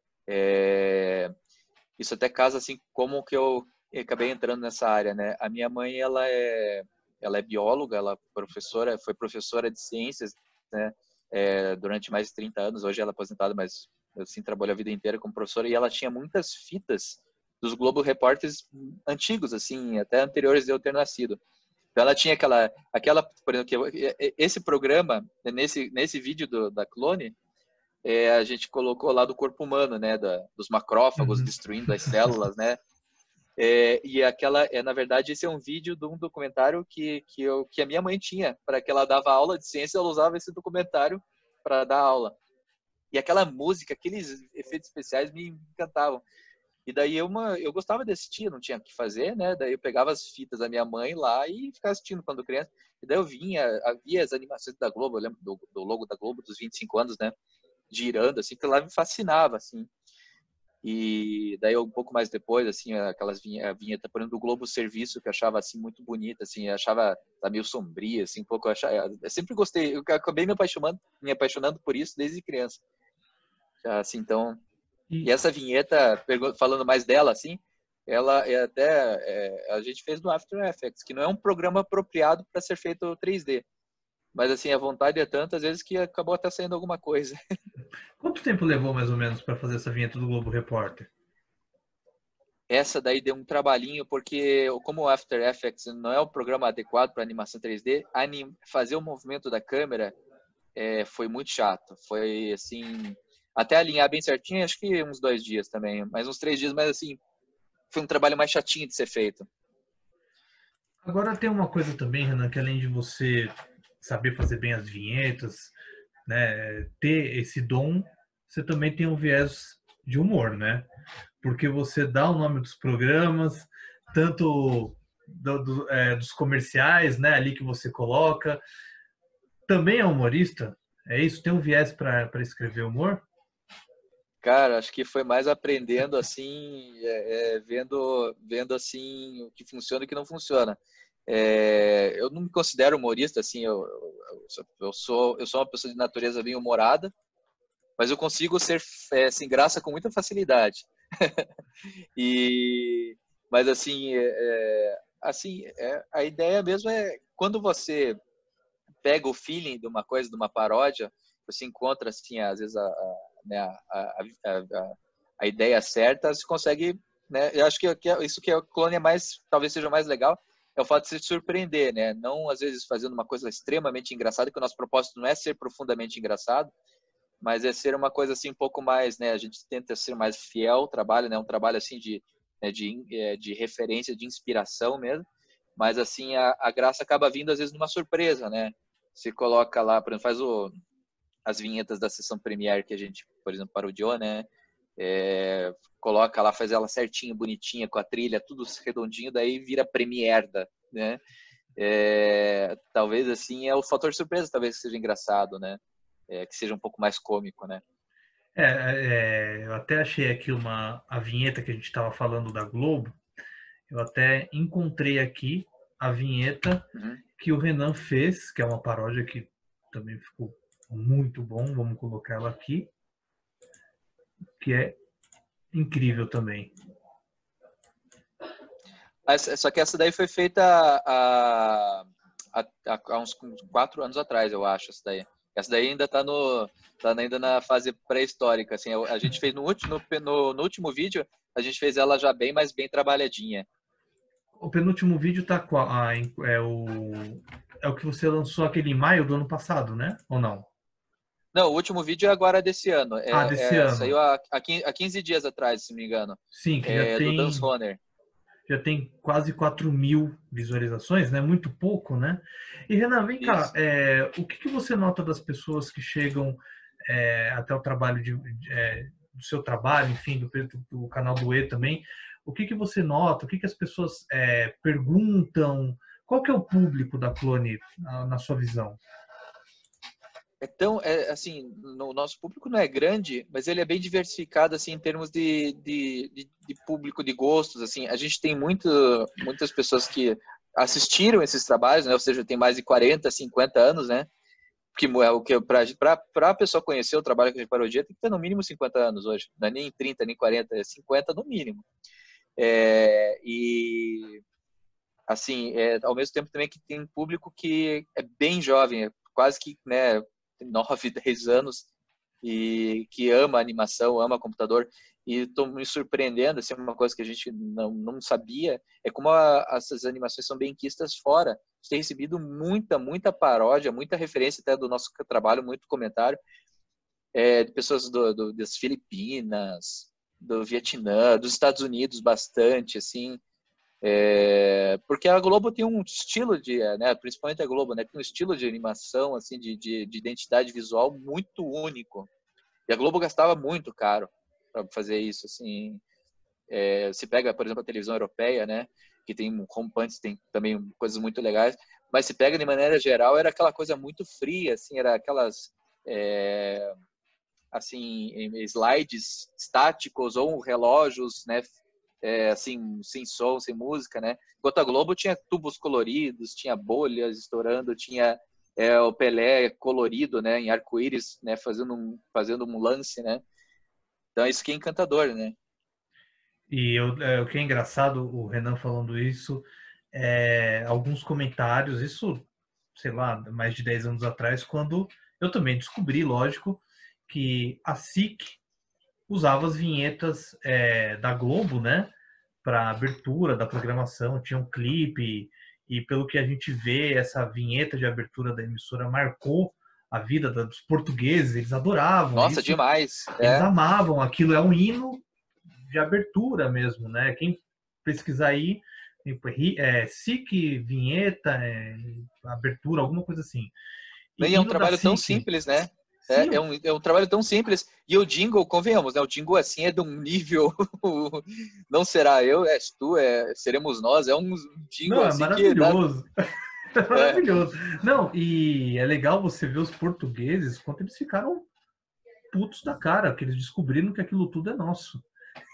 S3: É, isso até casa, assim, como que eu acabei entrando nessa área, né? A minha mãe, ela é, ela é bióloga, ela é professora, foi professora de ciências, né? É, durante mais de trinta anos, hoje ela é aposentada, mas assim, trabalhou a vida inteira como professora, e ela tinha muitas fitas dos Globo Repórteres antigos, assim, até anteriores de eu ter nascido. Então ela tinha aquela, aquela por exemplo, que esse programa, nesse, nesse vídeo do, da Clone, é, a gente colocou lá do corpo humano, né, da, dos macrófagos
S2: Uhum.
S3: destruindo as células, né, é, e aquela, é, na verdade, esse é um vídeo de um documentário que, que, eu, que a minha mãe tinha, para que ela dava aula de ciência, ela usava esse documentário para dar aula. E aquela música, aqueles efeitos especiais me encantavam. E daí eu, uma, eu gostava de assistir, não tinha o que fazer, né? Daí eu pegava as fitas da minha mãe lá e ficava assistindo quando criança. E daí eu vinha, havia as animações da Globo, eu lembro do, do logo da Globo dos vinte e cinco anos, né? Girando, assim, que lá me fascinava, assim. E daí um pouco mais depois, assim, aquelas vinhetas, vinheta, por exemplo, do Globo Serviço, que eu achava, assim, muito bonita, assim, eu achava tá meio sombria, assim, um pouco, eu, achava, eu sempre gostei, eu acabei me apaixonando, me apaixonando por isso desde criança. Assim, então...
S2: E,
S3: E essa vinheta, falando mais dela, assim, ela é até, é, a gente fez no After Effects, que não é um programa apropriado para ser feito três D. Mas, assim, a vontade é tanta, às vezes, que acabou até saindo alguma coisa.
S2: quanto tempo levou, mais ou menos, para fazer essa vinheta do Globo Repórter?
S3: Essa daí deu um trabalhinho, porque como o After Effects não é um programa adequado para animação três D, anim... fazer o movimento da câmera é, foi muito chato. Foi, assim, até alinhar bem certinho, acho que uns dois dias também, mais uns três dias, mas, assim, foi um trabalho mais chatinho de ser feito.
S2: Agora tem uma coisa também, Renan, que além de você saber fazer bem as vinhetas, né, ter esse dom, você também tem um viés de humor, né? Porque você dá o nome dos programas, tanto do, do, é, dos comerciais, né, ali que você coloca. Também é humorista? É isso? Tem um viés para escrever humor?
S3: Cara, acho que foi mais aprendendo assim, é, é, vendo, vendo assim o que funciona e o que não funciona. É, eu não me considero humorista, assim, eu, eu, eu, sou, eu sou uma pessoa de natureza bem humorada, mas eu consigo ser é, sem graça com muita facilidade. e, mas assim, é, assim é, a ideia mesmo é quando você pega o feeling de uma coisa, de uma paródia, você encontra assim, às vezes a, a, né, a, a, a, a ideia certa, você consegue, né? Eu acho que, que isso que é o Clone é mais, talvez seja mais legal, é o fato de se surpreender, né? Não às vezes fazendo uma coisa extremamente engraçada, que o nosso propósito não é ser profundamente engraçado, mas é ser uma coisa assim um pouco mais, né? A gente tenta ser mais fiel ao trabalho, né? Um trabalho assim de né, de, de referência, de inspiração mesmo, mas assim a, a graça acaba vindo às vezes numa surpresa, né? Você coloca lá, por exemplo, faz o, as vinhetas da sessão Premiere que a gente, por exemplo, parodiou, né? É, coloca lá, faz ela certinho, bonitinha, com a trilha, tudo redondinho, daí vira Premiere, né? É, talvez assim é o fator surpresa, talvez seja engraçado, né? É, que seja um pouco mais cômico, né?
S2: É, é, eu até achei aqui uma a vinheta que a gente estava falando da Globo. Eu até encontrei aqui a vinheta
S3: Uhum.
S2: que o Renan fez, que é uma paródia que também ficou muito bom. Vamos colocar ela aqui, que é incrível também.
S3: Só que essa daí foi feita há, há, há uns quatro anos atrás, eu acho, essa daí. Essa daí ainda está no, tá ainda na fase pré-histórica. Assim, a gente fez no último, no, no último vídeo, a gente fez ela já bem, mas bem trabalhadinha.
S2: O penúltimo vídeo tá qual? Ah, é o é o que você lançou aquele em maio do ano passado, né? Ou não?
S3: Não, o último vídeo é agora desse ano.
S2: Ah,
S3: É,
S2: desse
S3: é,
S2: ano.
S3: saiu há, há quinze dias atrás, se não me engano.
S2: Sim, que já
S3: É, do Dance
S2: tem
S3: Runner.
S2: já tem quase quatro mil visualizações, né? Muito pouco, né? E Renan, vem cá,
S3: Isso.
S2: é, o que, que você nota das pessoas que chegam é, até o trabalho de, é, do seu trabalho, enfim, do, do canal do E também? O que, que você nota? O que, que as pessoas é, perguntam? Qual que é o público da Clone, na, na sua visão?
S3: Então, é, assim, no nosso público não é grande, mas ele é bem diversificado, assim, em termos de, de, de, de público, de gostos, assim. A gente tem muito, muitas pessoas que assistiram esses trabalhos, né? Ou seja, tem mais de quarenta, cinquenta anos, né? Que o que para a pessoa conhecer o trabalho de parodia tem que ter no mínimo cinquenta anos hoje, não é nem trinta, nem quarenta, é cinquenta no mínimo. É, e assim, é, ao mesmo tempo também que tem um público que é bem jovem, é quase que, né, nove, dez anos, e que ama animação, ama computador, e estou me surpreendendo, assim, uma coisa que a gente não, não sabia, é como a, essas animações são bem quistas fora. A gente tem recebido muita, muita paródia, muita referência até do nosso trabalho, muito comentário, é, de pessoas do, do, das Filipinas, do Vietnã, dos Estados Unidos bastante, assim, é, porque a Globo tem um estilo de, né, principalmente a Globo, né, tem um estilo de animação, assim, de, de, de identidade visual muito único. E a Globo gastava muito caro para fazer isso, assim. É, se pega, por exemplo, a televisão europeia, né, que tem rompantes, tem também coisas muito legais, mas se pega de maneira geral, era aquela coisa muito fria, assim, era aquelas é, assim, slides estáticos ou relógios, né, é, assim, sem som, sem música, né? Enquanto a Globo tinha tubos coloridos, tinha bolhas estourando, tinha é, o Pelé colorido, né, em arco-íris, né, fazendo um, fazendo um lance, né? Então isso que é encantador, né?
S2: E eu, é, o que é engraçado, o Renan falando isso, é, alguns comentários, isso, sei lá, mais de dez anos atrás, quando eu também descobri, lógico, que a S I C usava as vinhetas é, da Globo, né, para abertura da programação, tinha um clipe, e pelo que a gente vê, essa vinheta de abertura da emissora marcou a vida dos portugueses, eles adoravam
S3: Nossa,
S2: isso,
S3: demais.
S2: eles
S3: É.
S2: amavam, aquilo é um hino de abertura mesmo, né? Quem pesquisar aí, é, S I C, vinheta, é, abertura, alguma coisa assim.
S3: E
S2: E
S3: é um
S2: hino da
S3: trabalho tão
S2: S I C,
S3: simples, né? É, é,
S2: sim,
S3: um, é um trabalho tão simples. E o jingle, convenhamos, né? O jingle, assim, é de um nível... Não será eu, és tu, é, seremos nós. É um jingle,
S2: não, é
S3: assim, que... Dá,
S2: maravilhoso. É
S3: é,
S2: maravilhoso. Não, e é legal você ver os portugueses, quanto eles ficaram putos da cara, que eles descobriram que aquilo tudo é nosso.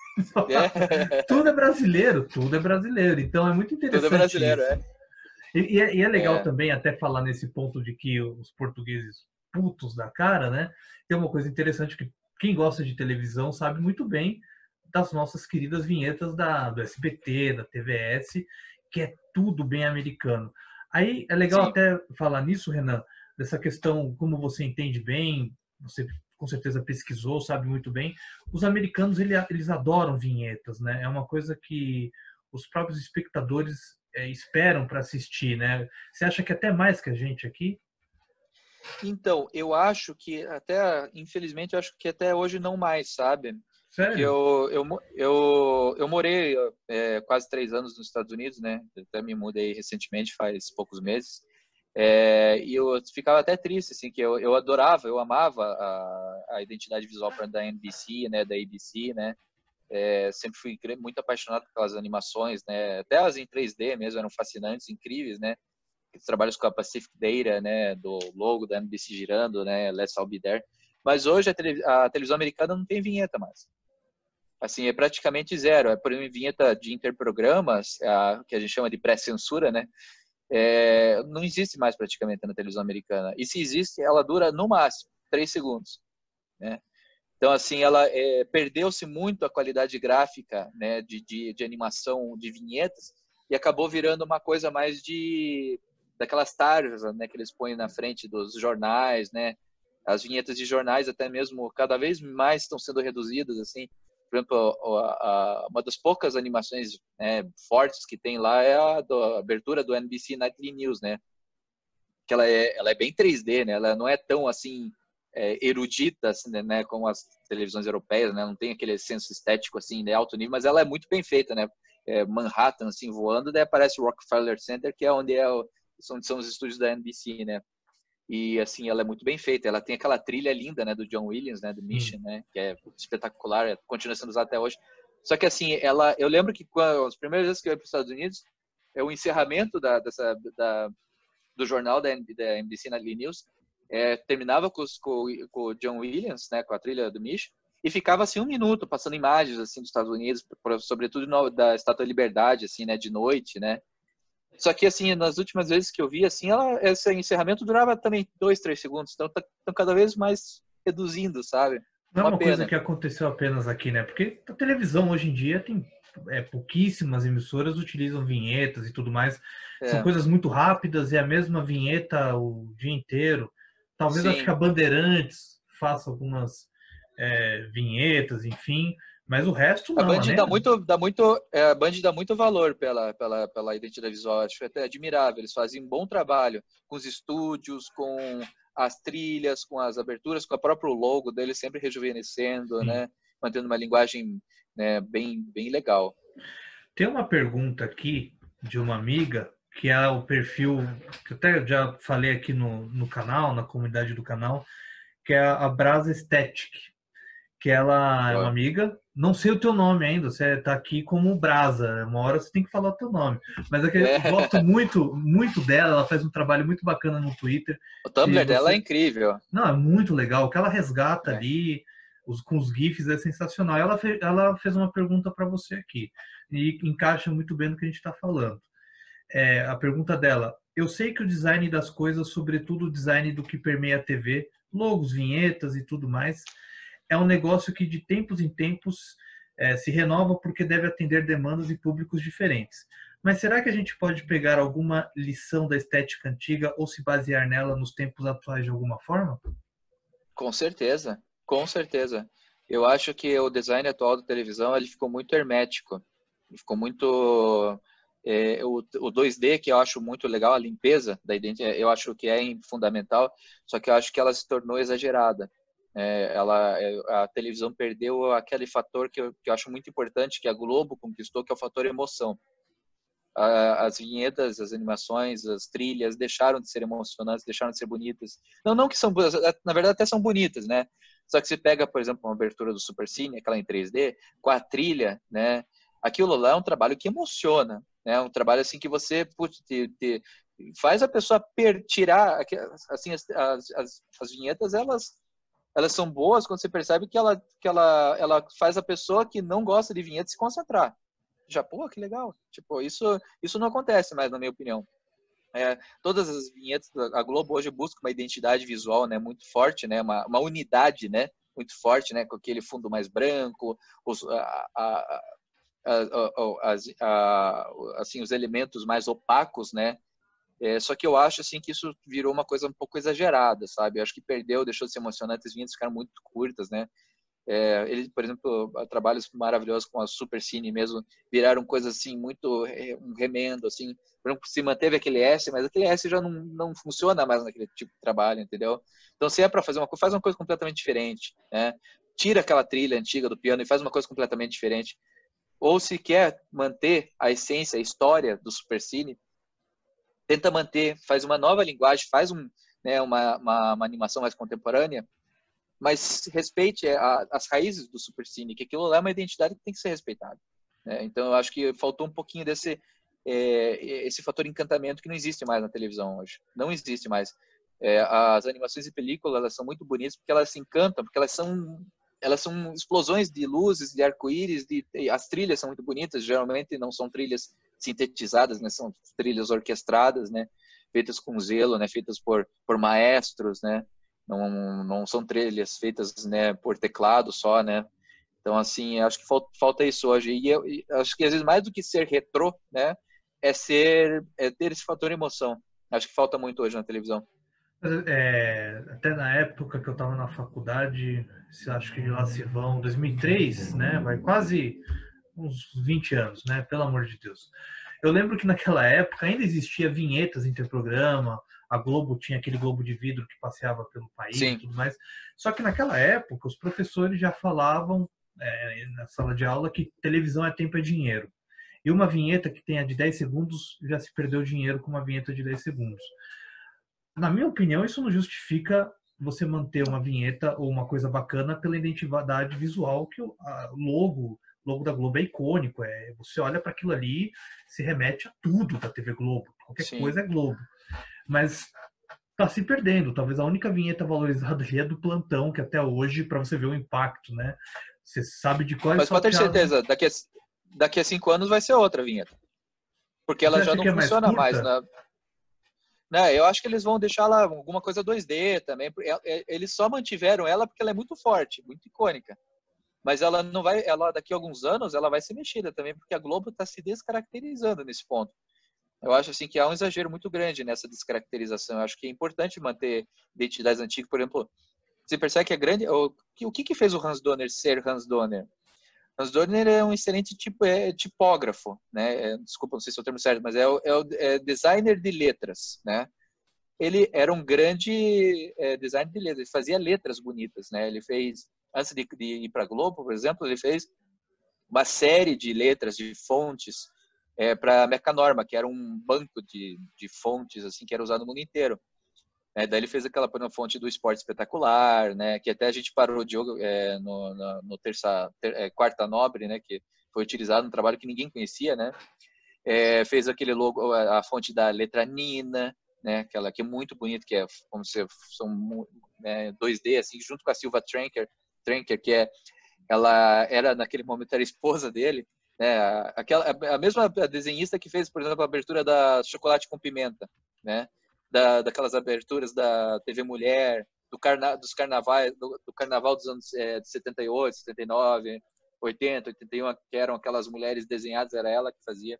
S3: é,
S2: Tudo é brasileiro, tudo é brasileiro. Então é muito
S3: tudo é
S2: interessante
S3: brasileiro,
S2: isso.
S3: é.
S2: E, e, é, e é legal
S3: É.
S2: também até falar nesse ponto de que os portugueses putos da cara, né? Tem uma coisa interessante que quem gosta de televisão sabe muito bem das nossas queridas vinhetas da, do S B T, da T V S, que é tudo bem americano. Aí é legal
S3: Sim.
S2: até falar nisso, Renan, dessa questão, como você entende bem, você com certeza pesquisou, sabe muito bem. Os americanos, ele, eles adoram vinhetas, né? É uma coisa que os próprios espectadores é, esperam para assistir, né? Você acha que até mais que a gente aqui?
S3: Então, eu acho que até, infelizmente, eu acho que até hoje não mais, sabe? Porque
S2: Sério?
S3: eu, eu, eu, eu morei é, quase três anos nos Estados Unidos, né? Eu até me mudei recentemente, faz poucos meses. É, e eu ficava até triste, assim, que eu, eu adorava, eu amava a, a identidade visual da N B C, né? Da A B C, né? É, sempre fui muito apaixonado pelas animações, né? Até as em três D mesmo eram fascinantes, incríveis, né? Trabalhos com a Pacific Data, né, do logo da N B C girando, né, Let's All Be There. Mas hoje a, tele, a televisão americana não tem vinheta mais. Assim, é praticamente zero. É por uma vinheta de interprogramas, a, que a gente chama de pré-censura, né, é, não existe mais praticamente na televisão americana. E se existe, ela dura no máximo três segundos, né. Então, assim, ela é, perdeu-se muito a qualidade gráfica, né, de, de, de animação, de vinhetas, e acabou virando uma coisa mais de daquelas tarjas, né, que eles põem na frente dos jornais, né, as vinhetas de jornais até mesmo cada vez mais estão sendo reduzidas, assim. Por exemplo, a, a, uma das poucas animações, né, fortes que tem lá é a, do, a abertura do N B C Nightly News, né, que ela é, ela é bem três D, né, ela não é tão assim é, erudita, assim, né, como as televisões europeias, né, não tem aquele senso estético assim de alto nível, mas ela é muito bem feita, né, é, Manhattan assim voando, daí aparece o Rockefeller Center, que é onde é o, onde são os estúdios da N B C, né, e assim ela é muito bem feita, ela tem aquela trilha linda, né, do John Williams, né, do Mission, né, que é espetacular, continua sendo usada até hoje. Só que assim, ela, eu lembro que quando, as primeiras vezes que eu ia para os Estados Unidos, é o encerramento da, dessa, da, do jornal da, da N B C Nightly News, é, terminava com, os, com, com o John Williams, né, com a trilha do Mission, e ficava assim um minuto passando imagens assim dos Estados Unidos, sobretudo no, da Estátua da Liberdade, assim, né, de noite, né. Só que, assim, nas últimas vezes que eu vi, assim, ela, esse encerramento durava também dois, três segundos. Então, estão cada vez mais reduzindo, sabe?
S2: Não é
S3: Uma
S2: uma coisa
S3: pena.
S2: que aconteceu apenas aqui, né? Porque a televisão hoje em dia tem é, pouquíssimas emissoras utilizam vinhetas e tudo mais. São
S3: É,
S2: coisas muito rápidas e a mesma vinheta o dia inteiro. Talvez acho que
S3: sim.
S2: a Bandeirantes faça algumas é, vinhetas, enfim, mas o resto
S3: A
S2: não,
S3: Band
S2: né?
S3: dá muito, dá muito, é, a Band dá muito valor pela, pela, pela identidade visual. Acho até admirável. Eles fazem um bom trabalho com os estúdios, com as trilhas, com as aberturas, com o próprio logo deles sempre rejuvenescendo,
S2: Sim.
S3: né? Mantendo uma linguagem, né, bem, bem legal.
S2: Tem uma pergunta aqui de uma amiga que é o perfil que eu até já falei aqui no, no canal, na comunidade do canal, que é a Brasa Aesthetic, que ela é uma
S3: Boa.
S2: amiga. Não sei o teu nome ainda, você está aqui como Brasa. Uma hora você tem que falar o teu nome. Mas é que eu
S3: É.
S2: gosto muito, muito dela. Ela faz um trabalho muito bacana no Twitter.
S3: O
S2: Se
S3: Tumblr dela é
S2: você,
S3: incrível.
S2: não, é muito legal. O que ela resgata
S3: É.
S2: ali, os, com os GIFs, é sensacional. Ela, fez, ela fez uma pergunta para você aqui. E encaixa muito bem no que a gente está falando. É, a pergunta dela: eu sei que o design das coisas, sobretudo o design do que permeia a T V, logos, vinhetas e tudo mais, é um negócio que de tempos em tempos é, se renova porque deve atender demandas e públicos diferentes. Mas será que a gente pode pegar alguma lição da estética antiga ou se basear nela nos tempos atuais de alguma forma?
S3: Com certeza, com certeza. Eu acho que o design atual da televisão ele ficou muito hermético. Ele ficou muito é, o, o dois D, que eu acho muito legal, a limpeza da identidade, eu acho que é fundamental, só que eu acho que ela se tornou exagerada. É, ela, a televisão perdeu aquele fator que eu, que eu acho muito importante, que a Globo conquistou, que é o fator emoção. As vinhetas, as animações, as trilhas deixaram de ser emocionantes, deixaram de ser bonitas. Não, não que são, na verdade até são bonitas, né? Só que você pega, por exemplo, uma abertura do Supercine, aquela em três D, com a trilha, né? Aquilo lá é um trabalho que emociona, né? Um trabalho assim que você putz, te, te, faz a pessoa per, tirar, assim, as, as, as vinhetas, elas elas são boas quando você percebe que ela, que ela, ela faz a pessoa que não gosta de vinheta se concentrar. Já, pô, que legal. Tipo, isso, isso não acontece mais, na minha opinião. É, todas as vinhetas, a Globo hoje busca uma identidade visual, né, muito forte, né, uma, uma unidade, né, muito forte, né, com aquele fundo mais branco, os, a, a, a, as, a, assim, os elementos mais opacos, né. É, só que eu acho assim que isso virou uma coisa um pouco exagerada, sabe? Eu acho que perdeu, deixou de ser emocionante, as vinhetas ficaram muito curtas, né? É, ele, por exemplo, trabalhos maravilhosos com a Supercine mesmo, viraram coisas assim, muito um remendo, assim, por exemplo, se manteve aquele S, mas aquele S já não, não funciona mais naquele tipo de trabalho, entendeu? Então, se é para fazer uma coisa, faz uma coisa completamente diferente, né? Tira aquela trilha antiga do piano e faz uma coisa completamente diferente. Ou se quer manter a essência, a história do Supercine, tenta manter, faz uma nova linguagem, faz um, né, uma, uma, uma animação mais contemporânea, mas respeite a, as raízes do Supercine, que aquilo lá é uma identidade que tem que ser respeitada. Né? Então, eu acho que faltou um pouquinho desse é, esse fator encantamento que não existe mais na televisão hoje. Não existe mais. É, as animações e películas, elas são muito bonitas porque elas se encantam, porque elas são elas são explosões de luzes, de arco-íris, de, as trilhas são muito bonitas, geralmente não são trilhas sintetizadas, né? São trilhas orquestradas, né? Feitas com zelo, né? Feitas por, por maestros, né? Não, não são trilhas feitas, né, por teclado só, né? Então, assim, acho que falta, falta isso hoje. E eu e acho que, às vezes, mais do que ser retrô, né, é, ser, é ter esse fator emoção. Acho que falta muito hoje na televisão.
S2: É, até na época que eu estava na faculdade, acho que lá se vão dois mil e três, né? Vai quase uns vinte anos, né? Pelo amor de Deus. Eu lembro que naquela época ainda existia vinhetas interprograma, a Globo tinha aquele globo de vidro que passeava pelo país e
S3: Sim.
S2: tudo mais. Só que naquela época os professores já falavam é, na sala de aula que televisão é tempo é dinheiro. E uma vinheta que tenha de dez segundos já se perdeu dinheiro com uma vinheta de dez segundos. Na minha opinião, isso não justifica você manter uma vinheta ou uma coisa bacana pela identidade visual que o logo, logo da Globo é icônico. É, você olha para aquilo ali, se remete a tudo da T V Globo. Qualquer
S3: Sim.
S2: coisa é Globo. Mas está se perdendo. Talvez a única vinheta valorizada ali é do Plantão, que até hoje, para você ver o impacto, né? Você sabe de qual é
S3: Mas pode ter
S2: salteado.
S3: certeza, daqui a, daqui a cinco anos vai ser outra vinheta. Porque
S2: Você
S3: ela já
S2: acha
S3: não
S2: que é mais
S3: funciona mais,
S2: curta?
S3: né? Né, eu acho que eles vão deixar lá alguma coisa dois D também. Eles só mantiveram ela porque ela é muito forte, muito icônica. Mas ela não vai, ela daqui a alguns anos ela vai ser mexida também, porque a Globo está se descaracterizando nesse ponto. Eu acho assim que há um exagero muito grande nessa descaracterização. Eu acho que é importante manter identidades antigas. Por exemplo, você percebe que a grande, o, o que que fez o Hans Donner ser Hans Donner? Hans Donner é um excelente tipo, é, tipógrafo, né? É, desculpa, não sei se é o termo certo, mas é o, é o é designer de letras, né? Ele era um grande é, designer de letras, ele fazia letras bonitas, né? Ele fez, antes de, de ir para a Globo, por exemplo, ele fez uma série de letras, de fontes, é, para a Mecanorma, que era um banco de, de fontes assim que era usado no mundo inteiro. É, daí ele fez aquela fonte do Esporte Espetacular, né, que até a gente parou de é, no, no, no terça, ter, é, quarta nobre, né, que foi utilizado num trabalho que ninguém conhecia, né, é, fez aquele logo, a, a fonte da letra Nina, né, aquela que é muito bonita, que é como se são é, dois D, assim, junto com a Silva Trenker, Trenker, que é, ela era naquele momento era a esposa dele, né, aquela, a mesma desenhista que fez, por exemplo, a abertura da Chocolate com Pimenta, né, Da, daquelas aberturas da T V Mulher, do carna, dos carnavais, do, do carnaval dos anos é, de setenta e oito, setenta e nove, oitenta, oitenta e um, que eram aquelas mulheres desenhadas, era ela que fazia.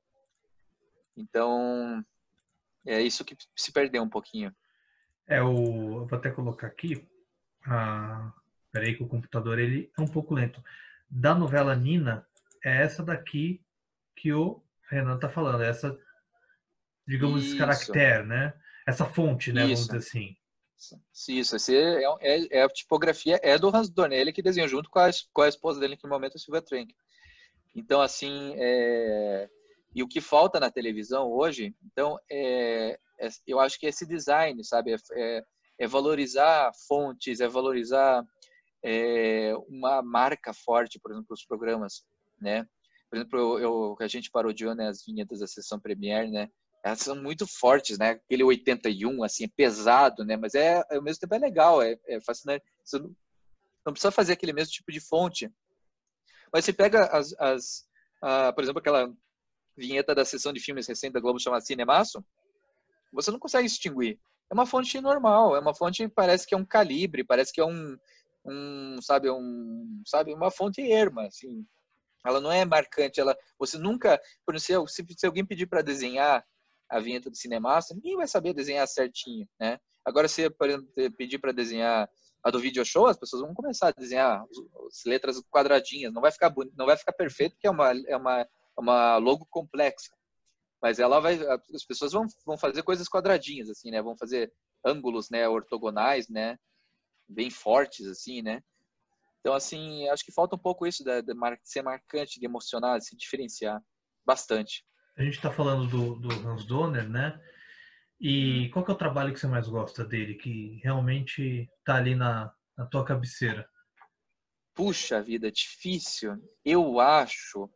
S3: Então, é isso que se perdeu um pouquinho.
S2: É, o, eu vou até colocar aqui. Ah, peraí que o computador ele é um pouco lento. Da novela Nina, é essa daqui que o Renan tá falando. Essa, digamos, esse
S3: Isso,
S2: caractere, né? Essa fonte, né? Vamos dizer
S3: isso.
S2: assim.
S3: Isso, esse é, é, é a tipografia é do Hans Donner, ele que desenhou junto com a, com a esposa dele, que no momento é a Silvia Trenk. Então, assim, é... e o que falta na televisão hoje, então, é... É, eu acho que é esse design, sabe? É, é valorizar fontes, é valorizar é, uma marca forte, por exemplo, os programas, né? Por exemplo, eu, eu, a gente parodiou, né, as vinhetas da sessão Premiere, né? Elas são muito fortes, né? Aquele oitenta e um, assim, é pesado, né? Mas é, ao mesmo tempo é legal, é, é fascinante. Você não, não precisa fazer aquele mesmo tipo de fonte. Mas você pega, as, as a, por exemplo, aquela vinheta da sessão de filmes recente da Globo chamada Cinemaço, você não consegue distinguir. É uma fonte normal, é uma fonte que parece que é um calibre, parece que é um, um sabe, um, sabe, uma fonte erma, assim. Ela não é marcante, ela, você nunca, por exemplo, se, se alguém pedir para desenhar a vinheta do Cinemaço, ninguém vai saber desenhar certinho, né? Agora, se, por exemplo, pedir para desenhar a do Video Show, as pessoas vão começar a desenhar as letras quadradinhas, não vai ficar bonito, não vai ficar perfeito, porque é uma, é uma, é uma logo complexa. Mas ela vai, as pessoas vão, vão fazer coisas quadradinhas, assim, né? Vão fazer ângulos, né, ortogonais, né? Bem fortes, assim, né? Então, assim, acho que falta um pouco isso de, de mar, ser marcante, de emocionar, de se diferenciar bastante.
S2: A gente está falando do, do Hans Donner, né? E
S3: Hum.
S2: qual que é o trabalho que você mais gosta dele, que realmente está ali na, na tua cabeceira?
S3: Puxa vida, difícil. Eu acho,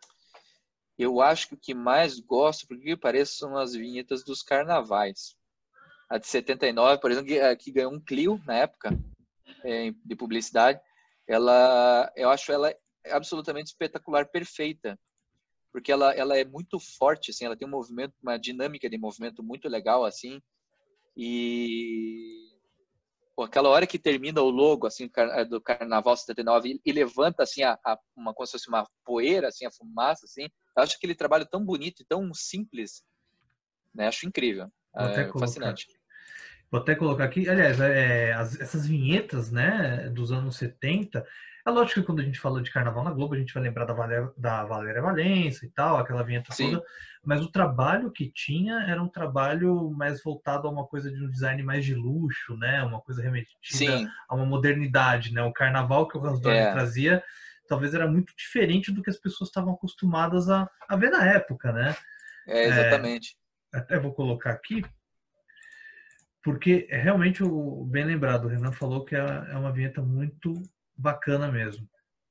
S3: eu acho que o que mais gosto, porque que parece, são as vinhetas dos carnavais. A de setenta e nove, por exemplo, que, que ganhou um Clio na época, é, de publicidade, ela, eu acho ela absolutamente espetacular, perfeita, porque ela, ela é muito forte, assim, ela tem um movimento, uma dinâmica de movimento muito legal, assim, e pô, aquela hora que termina o logo, assim, do Carnaval setenta e nove e, e levanta, assim, a, a, uma, como se fosse uma poeira, assim, a fumaça, assim, eu acho aquele trabalho tão bonito e tão simples, né, acho incrível,
S2: Vou até
S3: é,
S2: colocar
S3: fascinante.
S2: aqui. Vou até colocar aqui, aliás, é, as, essas vinhetas, né, dos anos setenta, é lógico que quando a gente fala de Carnaval na Globo, a gente vai lembrar da Valéria, da Valéria Valença e tal, aquela vinheta toda,
S3: Sim,
S2: mas o trabalho que tinha era um trabalho mais voltado a uma coisa de um design mais de luxo, né, uma coisa remetida
S3: sim,
S2: a uma modernidade, né, o Carnaval que o Hans Donner
S3: é,
S2: trazia talvez era muito diferente do que as pessoas estavam acostumadas a, a ver na época, né.
S3: é
S2: É,
S3: exatamente.
S2: até vou colocar aqui, porque é realmente o bem lembrado, o Renan falou que é, é uma vinheta muito bacana mesmo.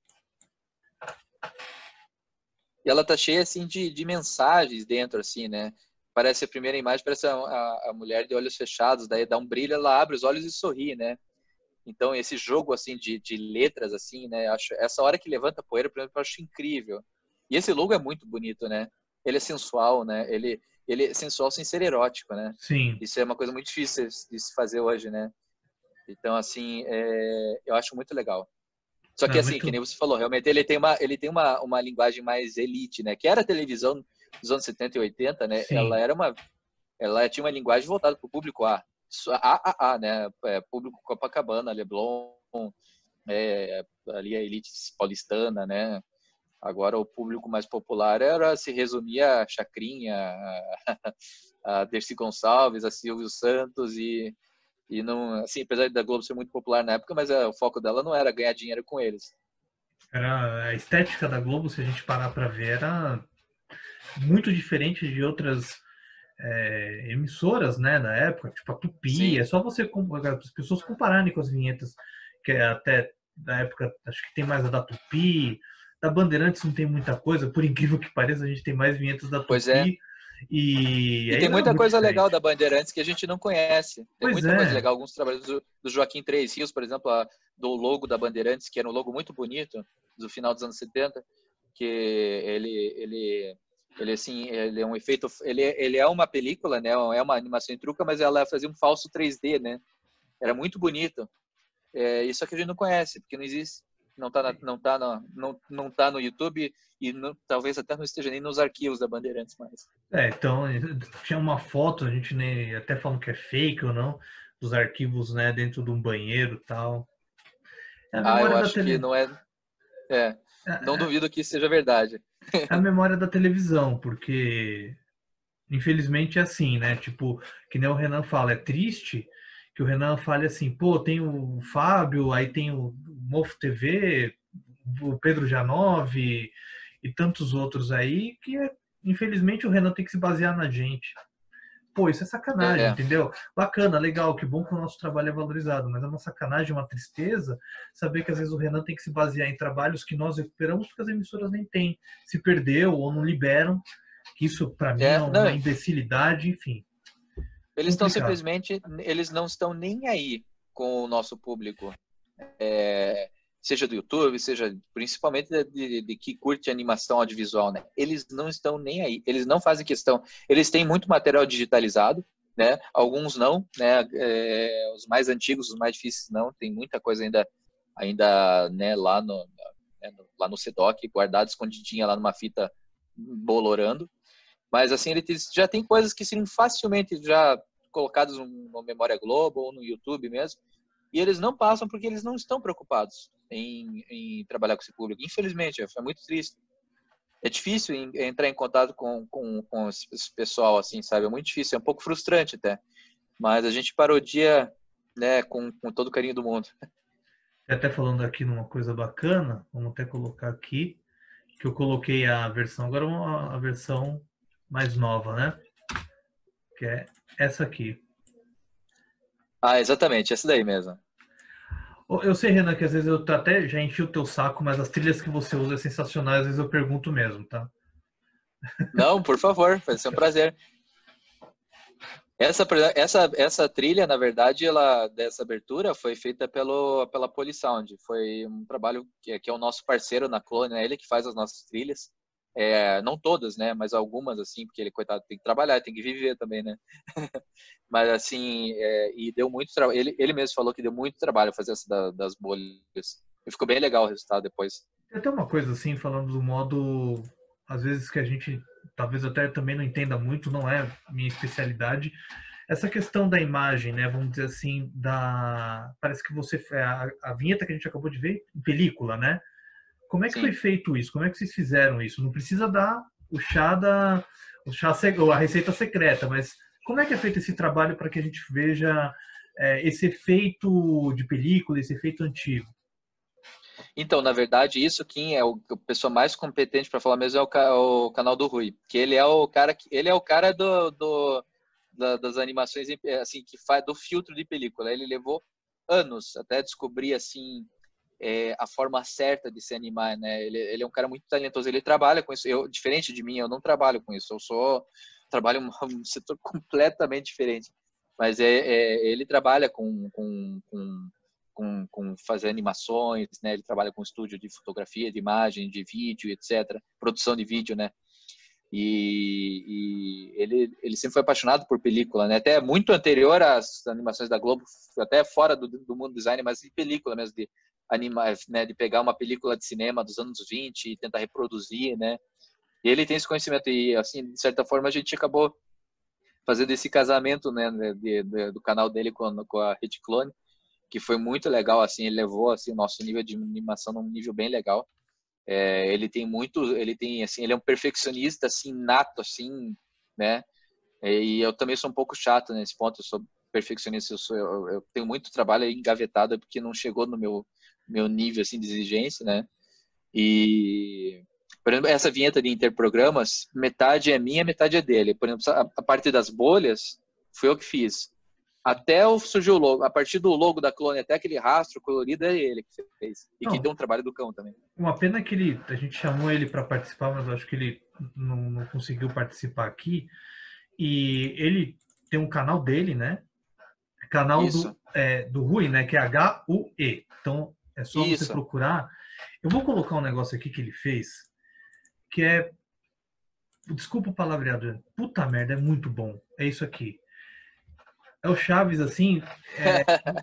S3: E ela tá cheia, assim, de, de mensagens dentro, assim, né, parece a primeira imagem, parece a, a, a mulher de olhos fechados, daí dá um brilho, ela abre os olhos e sorri, né. Então, esse jogo, assim, de, de letras, assim, né, acho, essa hora que levanta a poeira, por exemplo, eu acho incrível. E esse logo é muito bonito, né? ele é sensual, né? Ele, ele é sensual sem ser erótico, né?
S2: Sim.
S3: Isso é uma coisa muito difícil de se fazer hoje, né? Então, assim, é, eu acho muito legal. Só que,
S2: Não,
S3: assim, que
S2: muito...
S3: nem você falou, realmente ele tem uma, ele tem uma, uma linguagem mais elite, né? Que era a televisão dos anos setenta e oitenta, né? Ela
S2: Sim.
S3: era uma, ela tinha uma linguagem voltada para o público A. A, A, A, né? É, público Copacabana, Leblon, é, ali a elite paulistana, né? Agora o público mais popular era, se resumia a Chacrinha, a, a Dercy Gonçalves, a Silvio Santos e, e não, assim, apesar da Globo ser muito popular na época, mas é, o foco dela não era ganhar dinheiro com eles.
S2: Era a estética da Globo, se a gente parar para ver, era muito diferente de outras é, emissoras, né, da época, tipo a Tupi.
S3: Sim.
S2: É só você as pessoas compararem com as vinhetas que é até da época, acho que tem mais a da Tupi, da Bandeirantes não tem muita coisa, por incrível que pareça, a gente tem mais vinhetas da
S3: Pois é.
S2: Tupi e
S3: E
S2: aí
S3: tem
S2: não é
S3: muita
S2: muito
S3: coisa legal
S2: diferente.
S3: da Bandeirantes que a gente não conhece. Tem
S2: Pois
S3: muita coisa
S2: é,
S3: legal. Alguns trabalhos do, do Joaquim Três Rios, por exemplo, a, do logo da Bandeirantes, que era um logo muito bonito, do final dos anos setenta, que ele, ele, ele assim, ele é um efeito, ele, ele é uma película, né? É uma animação em truca, mas ela fazia um falso três D, né? Era muito bonito. É, isso aqui a gente não conhece, porque não existe. Não está não tá no, não, não tá no YouTube e não, talvez até não esteja nem nos arquivos da Bandeirantes mais.
S2: é, então tinha uma foto, a gente nem até falam que é fake ou não, dos arquivos, né, dentro de um banheiro e tal. É a
S3: Ah, eu
S2: memória da
S3: acho que
S2: tele...
S3: não é. É,
S2: é,
S3: não
S2: é
S3: duvido que seja verdade.
S2: é a memória da televisão, porque infelizmente é assim, né? Tipo, que nem o Renan fala, é triste que o Renan fale assim, pô, tem o Fábio, aí tem o Mofo T V, o Pedro Janove e tantos outros aí, que é, infelizmente o Renan tem que se basear na gente. Pô, isso é sacanagem,
S3: É,
S2: entendeu? Bacana, legal, que bom que o nosso trabalho é valorizado, mas é uma sacanagem, uma tristeza saber que às vezes o Renan tem que se basear em trabalhos que nós recuperamos porque as emissoras nem têm, se perdeu ou não liberam, que isso para mim é
S3: é,
S2: uma
S3: não,
S2: imbecilidade, enfim,
S3: eles estão
S2: complicado.
S3: simplesmente, eles não estão nem aí com o nosso público, é, seja do YouTube, seja principalmente de, de, de que curte animação audiovisual, né? Eles não estão nem aí, eles não fazem questão. Eles têm muito material digitalizado, né? Alguns não, né? É, os mais antigos, os mais difíceis não, tem muita coisa ainda, ainda, né? Lá no, né, lá no Sedoc, guardado escondidinha lá numa fita bolorando. Mas assim, ele já tem coisas que seriam facilmente já colocadas no Memória Globo ou no YouTube mesmo, e eles não passam porque eles não estão preocupados em, em trabalhar com esse público. Infelizmente, é muito triste. É difícil em, entrar em contato com, com, com esse pessoal, assim, sabe? É muito difícil, é um pouco frustrante até. Mas a gente parodia, né, com, com todo o carinho do mundo.
S2: Até falando aqui numa coisa bacana, vamos até colocar aqui, que eu coloquei a versão, agora uma, a versão mais nova, né? Que é essa aqui.
S3: Ah, exatamente, essa daí mesmo.
S2: Eu sei, Renan, que às vezes eu até já enchi o teu saco, mas as trilhas que você usa é sensacionais, às vezes eu pergunto mesmo, tá?
S3: Não, por favor, vai ser um prazer. Essa, essa, essa trilha, na verdade, ela, dessa abertura foi feita pelo, pela Polysound. Foi um trabalho que, que é o nosso parceiro na Clone, né? Ele que faz as nossas trilhas. É, não todas, né? Mas algumas, assim, porque ele, coitado, tem que trabalhar, tem que viver também, né? Mas, assim, é, e deu muito trabalho. Ele, ele mesmo falou que deu muito trabalho fazer essa da, das bolhas. E ficou bem legal o resultado depois.
S2: Tem até uma coisa assim, falando do modo, às vezes que a gente talvez até também não entenda muito, não é minha especialidade, essa questão da imagem, né? Vamos dizer assim, da parece que você a, a vinheta que a gente acabou de ver em película, né? Como é que foi
S3: Sim.
S2: feito isso? Como é que vocês fizeram isso? Não precisa dar o chá da o chá ou a receita secreta, mas como é que é feito esse trabalho para que a gente veja é, esse efeito de película, esse efeito antigo?
S3: Então, na verdade, isso quem é o, a pessoa mais competente para falar mesmo é o, o canal do Rui, que ele é o cara que ele é o cara do, do da, das animações assim que faz do filtro de película. Ele levou anos até descobrir assim é, a forma certa de se animar, né? Ele, ele é um cara muito talentoso. Ele trabalha com isso. Eu, diferente de mim, eu não trabalho com isso. Eu sou trabalho em um setor completamente diferente. Mas é, é ele trabalha com, com, com com, com fazer animações, né? Ele trabalha com estúdio de fotografia, de imagem, de vídeo, etcétera. Produção de vídeo, né? E, e ele, ele sempre foi apaixonado por película, né? Até muito anterior às animações da Globo, até fora do, do mundo do design, mas de película mesmo, de animar, né? De pegar uma película de cinema dos anos vinte e tentar reproduzir, né? E ele tem esse conhecimento e, assim, de certa forma, a gente acabou fazendo esse casamento, né? De, de, do canal dele com, com a Rede Clone, que foi muito legal, assim, ele levou, assim, o nosso nível de animação num nível bem legal. É, ele tem muito, ele tem assim, ele é um perfeccionista assim nato assim, né? E eu também sou um pouco chato nesse ponto, eu sou perfeccionista, eu, sou, eu, eu tenho muito trabalho engavetado porque não chegou no meu meu nível assim de exigência, né? E por exemplo, essa vinheta de interprogramas, metade é minha, metade é dele. Por exemplo, a, a parte das bolhas foi eu que fiz. Até surgiu o logo, a partir do logo da Clone até aquele rastro colorido é ele que fez e que
S2: Não,
S3: deu um trabalho do cão também.
S2: uma pena que ele, a gente chamou ele para participar, mas eu acho que ele não, não conseguiu participar aqui. E ele tem um canal dele, né? Canal
S3: Isso.
S2: do, é, do Rui, né? Que é H U E. Então é só você
S3: Isso.
S2: procurar. Eu vou colocar um negócio aqui que ele fez, que é. Desculpa o palavreado. Puta merda, é muito bom. É isso aqui. É o Chaves, assim. É,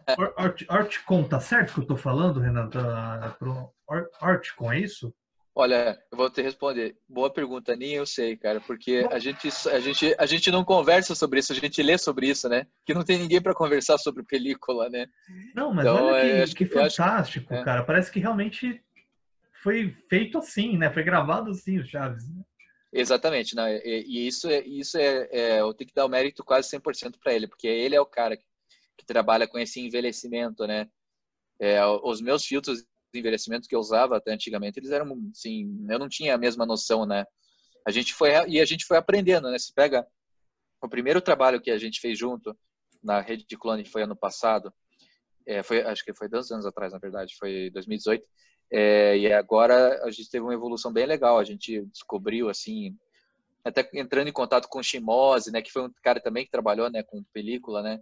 S2: Artcom, tá certo que eu tô falando, Renan? Tá, Artcom, é isso?
S3: Olha, eu vou te responder. Boa pergunta, nem eu sei, cara, porque a gente, a gente, a gente não conversa sobre isso, a gente lê sobre isso, né? Que não tem ninguém para conversar sobre película, né?
S2: Não, mas
S3: Então,
S2: olha
S3: é,
S2: que,
S3: acho
S2: que
S3: que, eu acho,
S2: fantástico,
S3: é,
S2: cara. Parece que realmente foi feito assim, né? Foi gravado assim, o Chaves. Né?
S3: exatamente, né? E, e isso, é, isso é, é, eu tenho que dar o mérito quase cem por cento para ele, porque ele é o cara que, que trabalha com esse envelhecimento, né? É, os meus filtros de envelhecimento que eu usava até antigamente, eles eram, assim, eu não tinha a mesma noção, né? A gente foi e a gente foi aprendendo, né? Se pega o primeiro trabalho que a gente fez junto na rede de clone foi ano passado, é, foi acho que foi dois anos atrás, na verdade, foi dois mil e dezoito. É, e agora a gente teve uma evolução bem legal. A gente descobriu assim, até entrando em contato com o Shimose, né? Que foi um cara também que trabalhou, né, com película, né?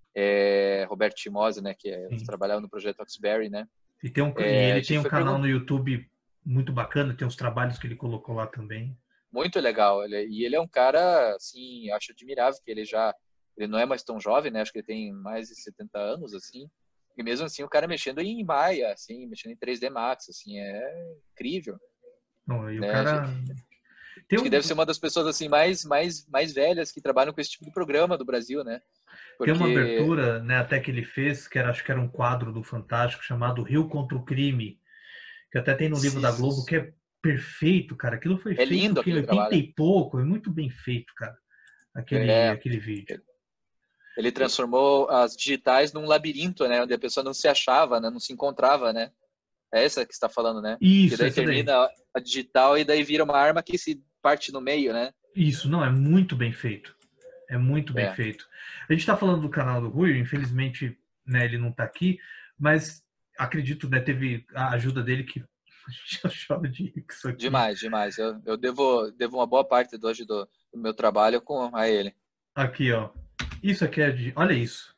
S3: É, Roberto Shimose, né? Que é,
S2: Sim.
S3: trabalhava no projeto Oxberry, né?
S2: E, tem um, e
S3: É, a
S2: ele tem
S3: gente
S2: um
S3: foi
S2: canal
S3: perguntar.
S2: no YouTube muito bacana, tem uns trabalhos que ele colocou lá também.
S3: Muito legal. Ele, e ele é um cara, assim, acho admirável que ele já, ele não é mais tão jovem, né? Acho que ele tem mais de setenta anos, assim. E mesmo assim, o cara mexendo em Maya, assim, mexendo em três D Max, assim, é incrível,
S2: Não, e o
S3: né? Acho
S2: cara tem
S3: que deve
S2: um,
S3: ser uma das pessoas, assim, mais, mais, mais velhas que trabalham com esse tipo de programa do Brasil, né?
S2: tem uma
S3: Porque,
S2: abertura, né, até que ele fez, que era, acho que era um quadro do Fantástico chamado Rio contra o Crime, que até tem no livro da Globo, que é perfeito, cara. Aquilo foi
S3: é
S2: feito
S3: lindo
S2: que em
S3: aquele
S2: oitenta
S3: trabalho.
S2: e pouco, é muito bem feito, cara. Aquele,
S3: É,
S2: aquele vídeo.
S3: ele transformou as digitais num labirinto, né? Onde a pessoa não se achava, né? Não se encontrava, né? É essa que está falando, né? Que
S2: Isso,
S3: daí
S2: essa daí.
S3: termina a digital e daí vira uma arma que se parte no meio, né?
S2: Isso, não, é muito bem feito. É muito bem
S3: É.
S2: feito. A gente está falando do canal do Rui, infelizmente, né, ele não está aqui, mas acredito, né, teve a ajuda dele que eu choro de rir com isso aqui.
S3: Demais, demais. Eu, eu devo, devo uma boa parte do, hoje do, do meu trabalho com a ele.
S2: Aqui, ó. Isso aqui é de. Olha isso.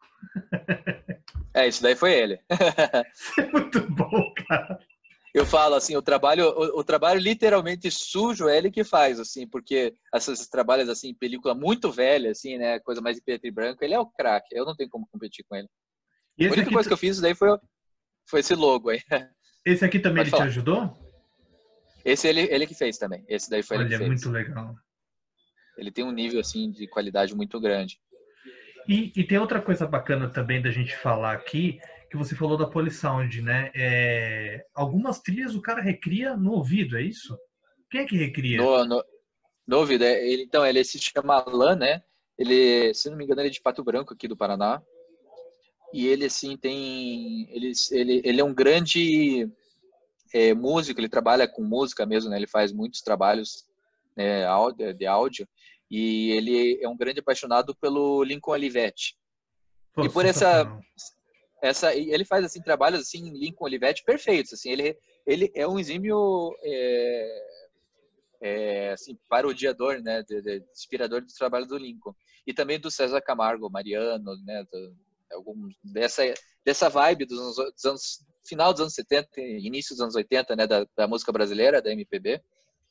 S3: É, isso daí foi ele.
S2: Isso é muito bom, cara.
S3: Eu falo assim, o trabalho, o, o trabalho literalmente sujo é ele que faz, assim, porque esses trabalhos assim, em película muito velha, assim, né, coisa mais em preto e branco, ele é o craque. Eu não tenho como competir com ele.
S2: E
S3: A
S2: esse
S3: única
S2: aqui,
S3: coisa que eu fiz daí foi, foi esse logo aí.
S2: esse aqui também
S3: Pode
S2: ele te
S3: falar.
S2: ajudou?
S3: Esse ele, ele que fez também. Esse daí foi ele que
S2: Olha, muito
S3: fez.
S2: legal.
S3: Ele tem um nível assim de qualidade muito grande.
S2: E, e tem outra coisa bacana também da gente falar aqui, que você falou da Polysound, né? É, algumas trilhas o cara recria no ouvido, é isso? Quem é que recria?
S3: No, no, no ouvido, é, ele, então, ele se chama Alan, né? Ele, se não me engano, ele é de Pato Branco, aqui do Paraná. E ele, assim, tem... Ele, ele, ele é um grande é, músico, ele trabalha com música mesmo, né? Ele faz muitos trabalhos, né, áudio, de áudio. E ele é um grande apaixonado pelo Lincoln Olivetti.
S2: Pô,
S3: E por essa...
S2: sensacional.
S3: essa ele faz, assim, trabalhos, assim, Lincoln Olivetti perfeitos, assim. Ele, ele é um exímio... É, é, assim, parodiador, né, de, de, inspirador do trabalho do Lincoln e também do César Camargo, Mariano, né, do, algum, dessa dessa vibe dos anos, dos anos final dos anos setenta, início dos anos oitenta, né, da, da música brasileira, da M P B.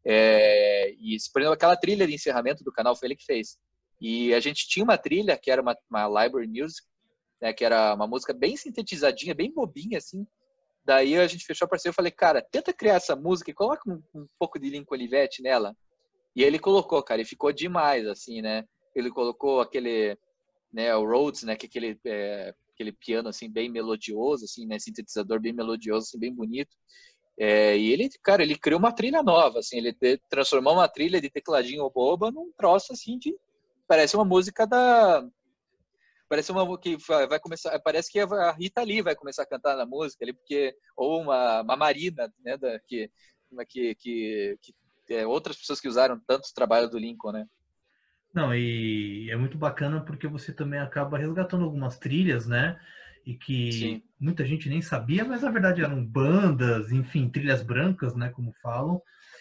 S3: É, e, por exemplo, aquela trilha de encerramento do canal foi ele que fez. E a gente tinha uma trilha que era uma, uma library music, né, que era uma música bem sintetizadinha, bem bobinha, assim. Daí a gente fechou a parceria e eu falei, cara, tenta criar essa música e coloca um, um pouco de Lincoln Olivetti nela. E ele colocou, cara, e ficou demais, assim, né? Ele colocou aquele, né, o Rhodes, né, que é aquele, é, aquele piano, assim, bem melodioso, assim, né, sintetizador bem melodioso, assim, bem bonito. É, e ele, cara, ele criou uma trilha nova, assim, ele te, transformou uma trilha de tecladinho boba num troço, assim, de... Parece uma música da... Parece uma que vai começar, parece que a Rita Lee vai começar a cantar na música ali, porque ou uma, uma Marina, né, da, que que, que, que é, outras pessoas que usaram tantos trabalhos do Lincoln, né?
S2: Não, e é muito bacana porque você também acaba resgatando algumas trilhas, né? E que
S3: Sim.
S2: muita gente nem sabia, mas na verdade eram bandas, enfim, trilhas brancas, né, como falam.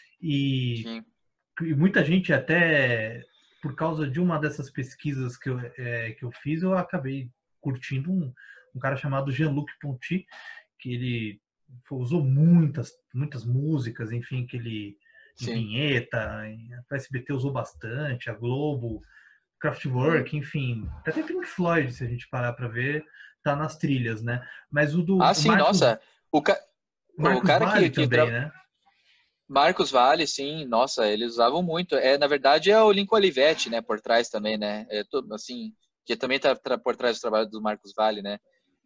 S2: E,
S3: Sim.
S2: e muita gente até por causa de uma dessas pesquisas que eu, é, que eu fiz, eu acabei curtindo um, um cara chamado Jean-Luc Ponty, que ele usou muitas, muitas músicas, enfim, que ele em
S3: Sim.
S2: vinheta, a S B T usou bastante, a Globo,
S3: Hum.
S2: Kraftwerk, enfim, até Pink Floyd, se a gente parar para ver, tá nas trilhas, né? Mas o do
S3: Ah,
S2: o
S3: sim,
S2: Marcos,
S3: nossa. O, ca... o
S2: Marcos
S3: cara que,
S2: Valle
S3: que
S2: também,
S3: tra...
S2: né?
S3: Marcos Valle, sim, nossa, eles usavam muito. É, na verdade, é o Lincoln Olivetti, né, por trás também, né? É tudo assim, que também tá, tá por trás do trabalho do Marcos Valle, né?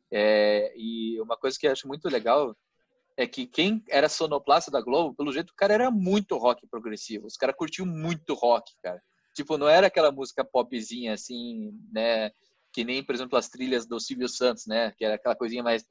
S3: É, e uma coisa que eu acho muito legal é que quem era sonoplasta da Globo, pelo jeito, o cara era muito rock progressivo. Os caras curtiam muito rock, cara. Tipo, não era aquela música popzinha, assim, né? Que nem, por exemplo, as trilhas do Silvio Santos, né? Que era aquela coisinha mais...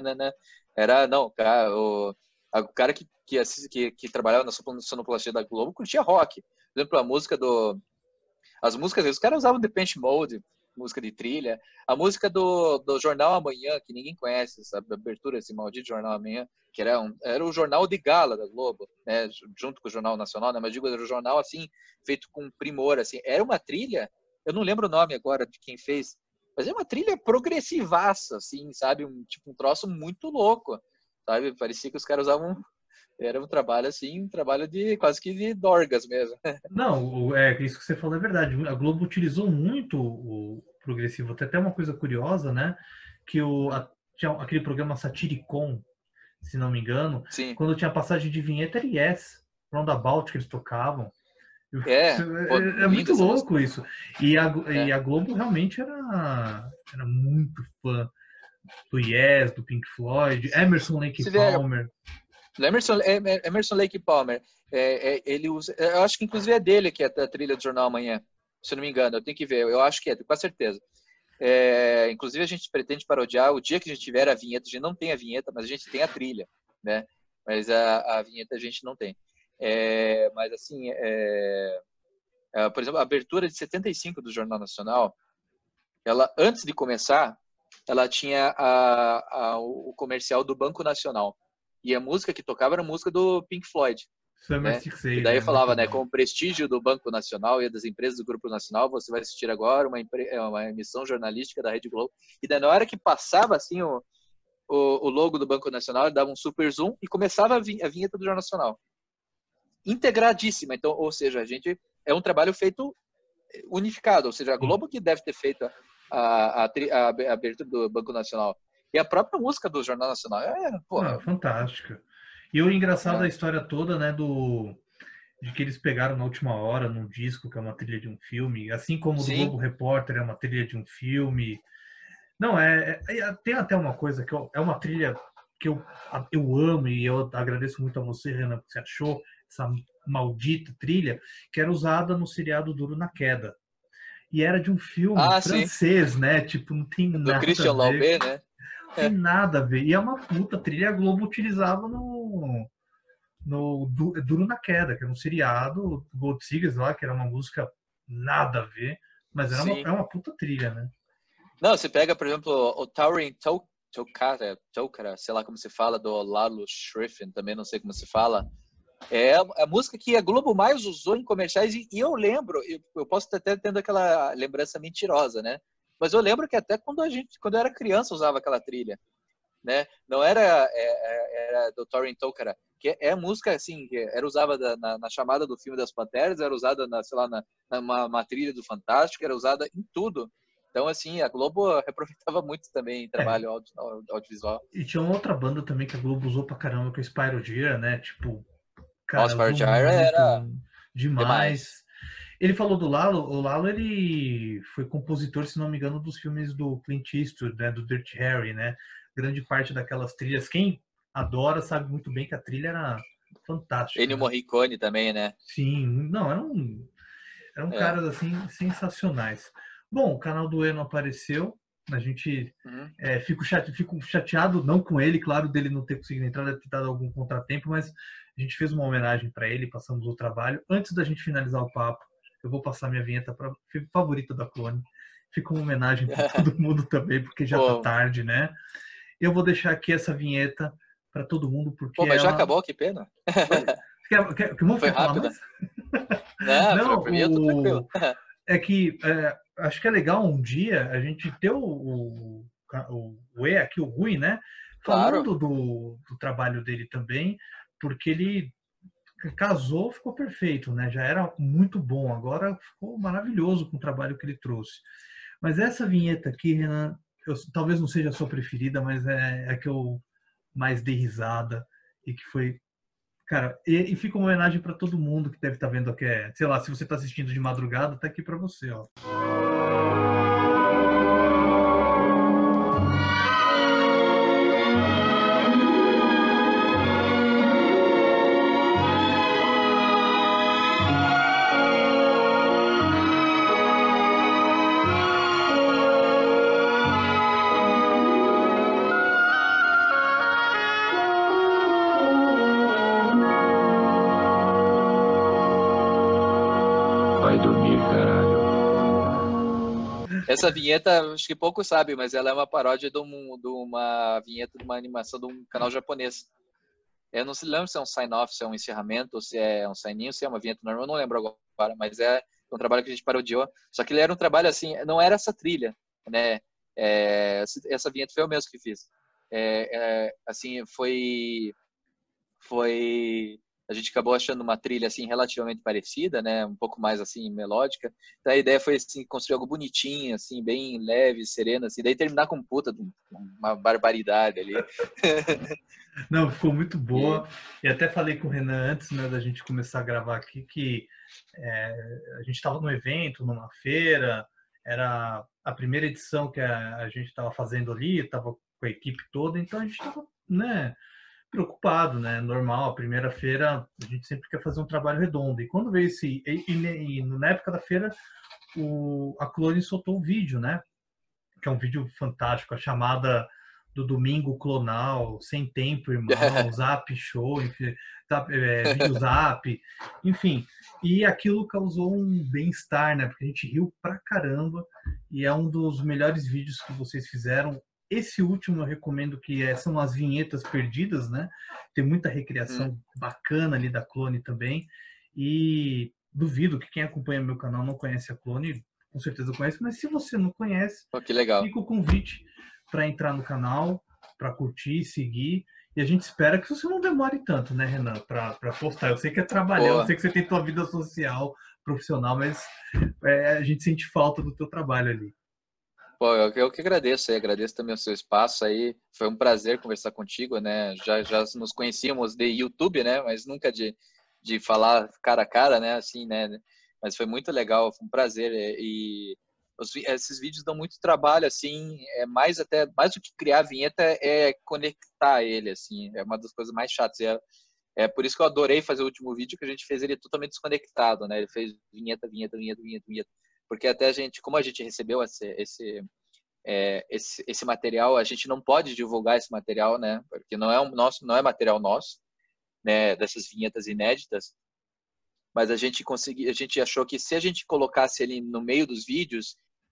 S3: Era, não, cara, o, o cara que, que, que, que trabalhava na sonoplastia da Globo curtia rock. Por exemplo, a música do... As músicas, os caras usavam Depeche Mode, música de trilha. A música do, do Jornal Amanhã, que ninguém conhece, essa abertura, esse maldito Jornal Amanhã, que era, um, era o jornal de gala da Globo, né, junto com o Jornal Nacional, né, mas digo, era um jornal, assim, feito com primor, assim. Era uma trilha, eu não lembro o nome agora de quem fez, mas é uma trilha progressivaça, assim, sabe? Um, tipo, um troço muito louco, sabe? Parecia que os caras usavam... Era um trabalho, assim, um trabalho de quase que de dorgas mesmo.
S2: Não, é isso que você falou é verdade. A Globo utilizou muito o progressivo. Tem até uma coisa curiosa, né? Que o, a, tinha aquele programa Satiricon, se não me engano,
S3: Sim.
S2: quando tinha passagem de vinheta era Yes, Roundabout que eles tocavam.
S3: É, pô,
S2: É, é
S3: linda
S2: muito
S3: essa música.
S2: louco isso. E a, e
S3: É.
S2: a Globo realmente era, era muito fã do Yes, do Pink Floyd, Emerson Lake
S3: Você vê,
S2: Palmer.
S3: Emerson, Emerson Lake Palmer, é, é, ele usa, eu acho que inclusive é dele que é a trilha do Jornal Amanhã, se eu não me engano, eu tenho que ver, eu acho que é, com certeza. É, inclusive a gente pretende parodiar, o dia que a gente tiver a vinheta, a gente não tem a vinheta, mas a gente tem a trilha, né? Mas a, a vinheta a gente não tem. É, mas assim, é, é, por exemplo, a abertura de setenta e cinco do Jornal Nacional, ela, antes de começar, ela tinha a, a, o comercial do Banco Nacional. E a música que tocava era a música do Pink Floyd,
S2: Summer
S3: né? Que
S2: sessenta,
S3: daí
S2: é muito
S3: falava, né,
S2: bom.
S3: com o prestígio do Banco Nacional e das empresas do Grupo Nacional, você vai assistir agora uma, uma emissão jornalística da Rede Globo. E daí na hora que passava, assim, o, o, o logo do Banco Nacional, dava um super zoom e começava a, vinheta, a vinheta do Jornal Nacional. Integradíssima. Então, ou seja, a gente... É um trabalho feito unificado, ou seja, a
S2: Sim.
S3: Globo que deve ter feito a, a, a, a abertura do Banco Nacional. E a própria música do Jornal Nacional é, porra...
S2: Ah, fantástica. E o engraçado da
S3: É.
S2: história toda, né, do de que eles pegaram na última hora num disco que é uma trilha de um filme, assim como o do
S3: Sim,
S2: Globo Repórter é uma trilha de um filme. Não, é, é, é tem até uma coisa que eu, é uma trilha que eu, eu amo e eu agradeço muito a você, Renan, que você achou essa maldita trilha, que era usada no seriado Duro na Queda. E era de um filme
S3: ah, sim,
S2: francês, né? Tipo, não tem
S3: do
S2: nada a
S3: Christian
S2: ver,
S3: Laubé, né?
S2: tem
S3: É.
S2: nada a ver. E é uma puta trilha, a Globo utilizava no, no Duro na Queda, que era um seriado, Gold Seekers lá, que era uma música nada a ver, mas era uma,
S3: Sim.
S2: é uma puta trilha, né?
S3: Não, você pega, por exemplo, o Towering Tokara, Tokara, sei lá como se fala, do Lalo Schifrin, também não sei como se fala. É a música que a Globo mais usou em comerciais, e, e eu lembro, eu, eu posso estar até tendo aquela lembrança mentirosa, né? Mas eu lembro que até quando a gente, quando eu era criança, usava aquela trilha. né? Não era, é, é, era do Thorin Tolkien, que é, é música assim, que era usada na, na chamada do filme das Panteras, era usada na, sei lá, na, na uma, uma trilha do Fantástico, era usada em tudo. Então, assim, a Globo aproveitava muito também
S2: É,
S3: trabalho audio, audiovisual.
S2: e tinha uma outra banda também que a Globo usou pra caramba, que é o Spyro Gyra, né? Tipo,
S3: Nossa,
S2: cara,
S3: Fire
S2: usou
S3: Gyra era
S2: muito
S3: demais.
S2: demais. Ele falou do Lalo, o Lalo ele foi compositor, se não me engano, dos filmes do Clint Eastwood, né, do Dirty Harry, né? Grande parte daquelas trilhas, quem adora sabe muito bem que a trilha era fantástica,
S3: Ennio
S2: né?
S3: Morricone também, né?
S2: Sim, não, eram, eram
S3: É.
S2: caras assim sensacionais. Bom, o canal do Eno apareceu, a gente
S3: Uhum.
S2: é, fico, chate, fico chateado, não com ele, claro, dele não ter conseguido entrar, deve ter dado algum contratempo, mas a gente fez uma homenagem para ele, passamos o trabalho. Antes da gente finalizar o papo, eu vou passar minha vinheta pra, favorita da Clone. Fica uma homenagem para todo mundo também, porque já tá
S3: Pô,
S2: tarde, né? Eu vou deixar aqui essa vinheta para todo mundo, porque
S3: pô, mas já
S2: ela.
S3: acabou, que pena.
S2: Oi? Quer, quer, quer,
S3: Foi
S2: quer falar
S3: rápida.
S2: mais?
S3: Não, pra,
S2: Não,
S3: pra mim eu tô tranquilo.
S2: o é que é, acho que é legal um dia a gente ter o, o, o, o E aqui, o Rui, né?
S3: Claro.
S2: Falando do, do trabalho dele também, porque ele casou, ficou perfeito, né? Já era muito bom, agora ficou maravilhoso com o trabalho que ele trouxe. Mas essa vinheta aqui, Renan, eu, talvez não seja a sua preferida, mas é, é a que eu mais dei risada e que foi. Cara, e, e fica uma homenagem para todo mundo que deve estar vendo aqui. É, sei lá, se você está assistindo de madrugada, tá aqui para você, ó.
S4: Vai dormir, caralho.
S3: Essa vinheta, acho que poucos sabem, mas ela é uma paródia de, um, de uma vinheta de uma animação de um canal japonês. Eu não se lembro se é um sign-off, se é um encerramento, ou se é um sign-in, se é uma vinheta normal, eu não lembro agora, mas é um trabalho que a gente parodiou. Só que ele era um trabalho assim, não era essa trilha, né? É, essa vinheta foi eu mesmo que fiz. É, é, assim, foi foi a gente acabou achando uma trilha assim relativamente parecida, né, um pouco mais assim melódica. Então a ideia foi assim construir algo bonitinho, assim, bem leve, sereno, assim, daí terminar com puta, uma barbaridade ali.
S2: Não, ficou muito
S3: E
S2: boa. E até falei com o Renan antes, né, da gente começar a gravar aqui, que é, a gente estava num evento, numa feira, era a primeira edição que a, a gente estava fazendo ali, estava com a equipe toda, então a gente estava, né, preocupado, né? Normal, a primeira feira a gente sempre quer fazer um trabalho redondo. E quando veio esse. E, e, e na época da feira, o, a Clone soltou um vídeo, né? Que é um vídeo fantástico, a chamada do domingo clonal, sem tempo, irmão, zap show, enfim, zap, é, vídeo zap, enfim. E aquilo causou um bem-estar, né? Porque a gente riu pra caramba e é um dos melhores vídeos que vocês fizeram. Esse último eu recomendo, que é, são as vinhetas perdidas, né? Tem muita
S3: hum,
S2: recriação bacana ali da Clone também. E duvido que quem acompanha meu canal não conhece a Clone, com certeza conhece, mas se você não conhece,
S3: pô, que legal.
S2: fica o convite para entrar no canal, para curtir, seguir. E a gente espera que você não demore tanto, né, Renan, para postar. Eu sei que é trabalhão, eu
S3: Pô,
S2: sei que você tem tua vida social, profissional, mas é, a gente sente falta do teu trabalho ali.
S3: pô, eu, eu que agradeço, aí, agradeço também o seu espaço aí. Foi um prazer conversar contigo, né? Já já nos conhecíamos de YouTube, né? Mas nunca de de falar cara a cara, né? Assim, né? Mas foi muito legal, foi um prazer e os, esses vídeos dão muito trabalho, assim, é mais até mais do que criar a vinheta é conectar ele, assim, é uma das coisas mais chatas. É, é por isso que eu adorei fazer o último vídeo, que a gente fez ele totalmente desconectado, né? Ele fez vinheta, vinheta, vinheta, vinheta, vinheta, porque até a gente, como a gente recebeu esse, esse é, esse, esse material, a gente não pode divulgar esse material, né? Porque não é um nosso, não é material nosso, né? Dessas vinhetas inéditas. Mas a gente consegui, a gente achou que se a gente colocasse ele no meio dos vídeos,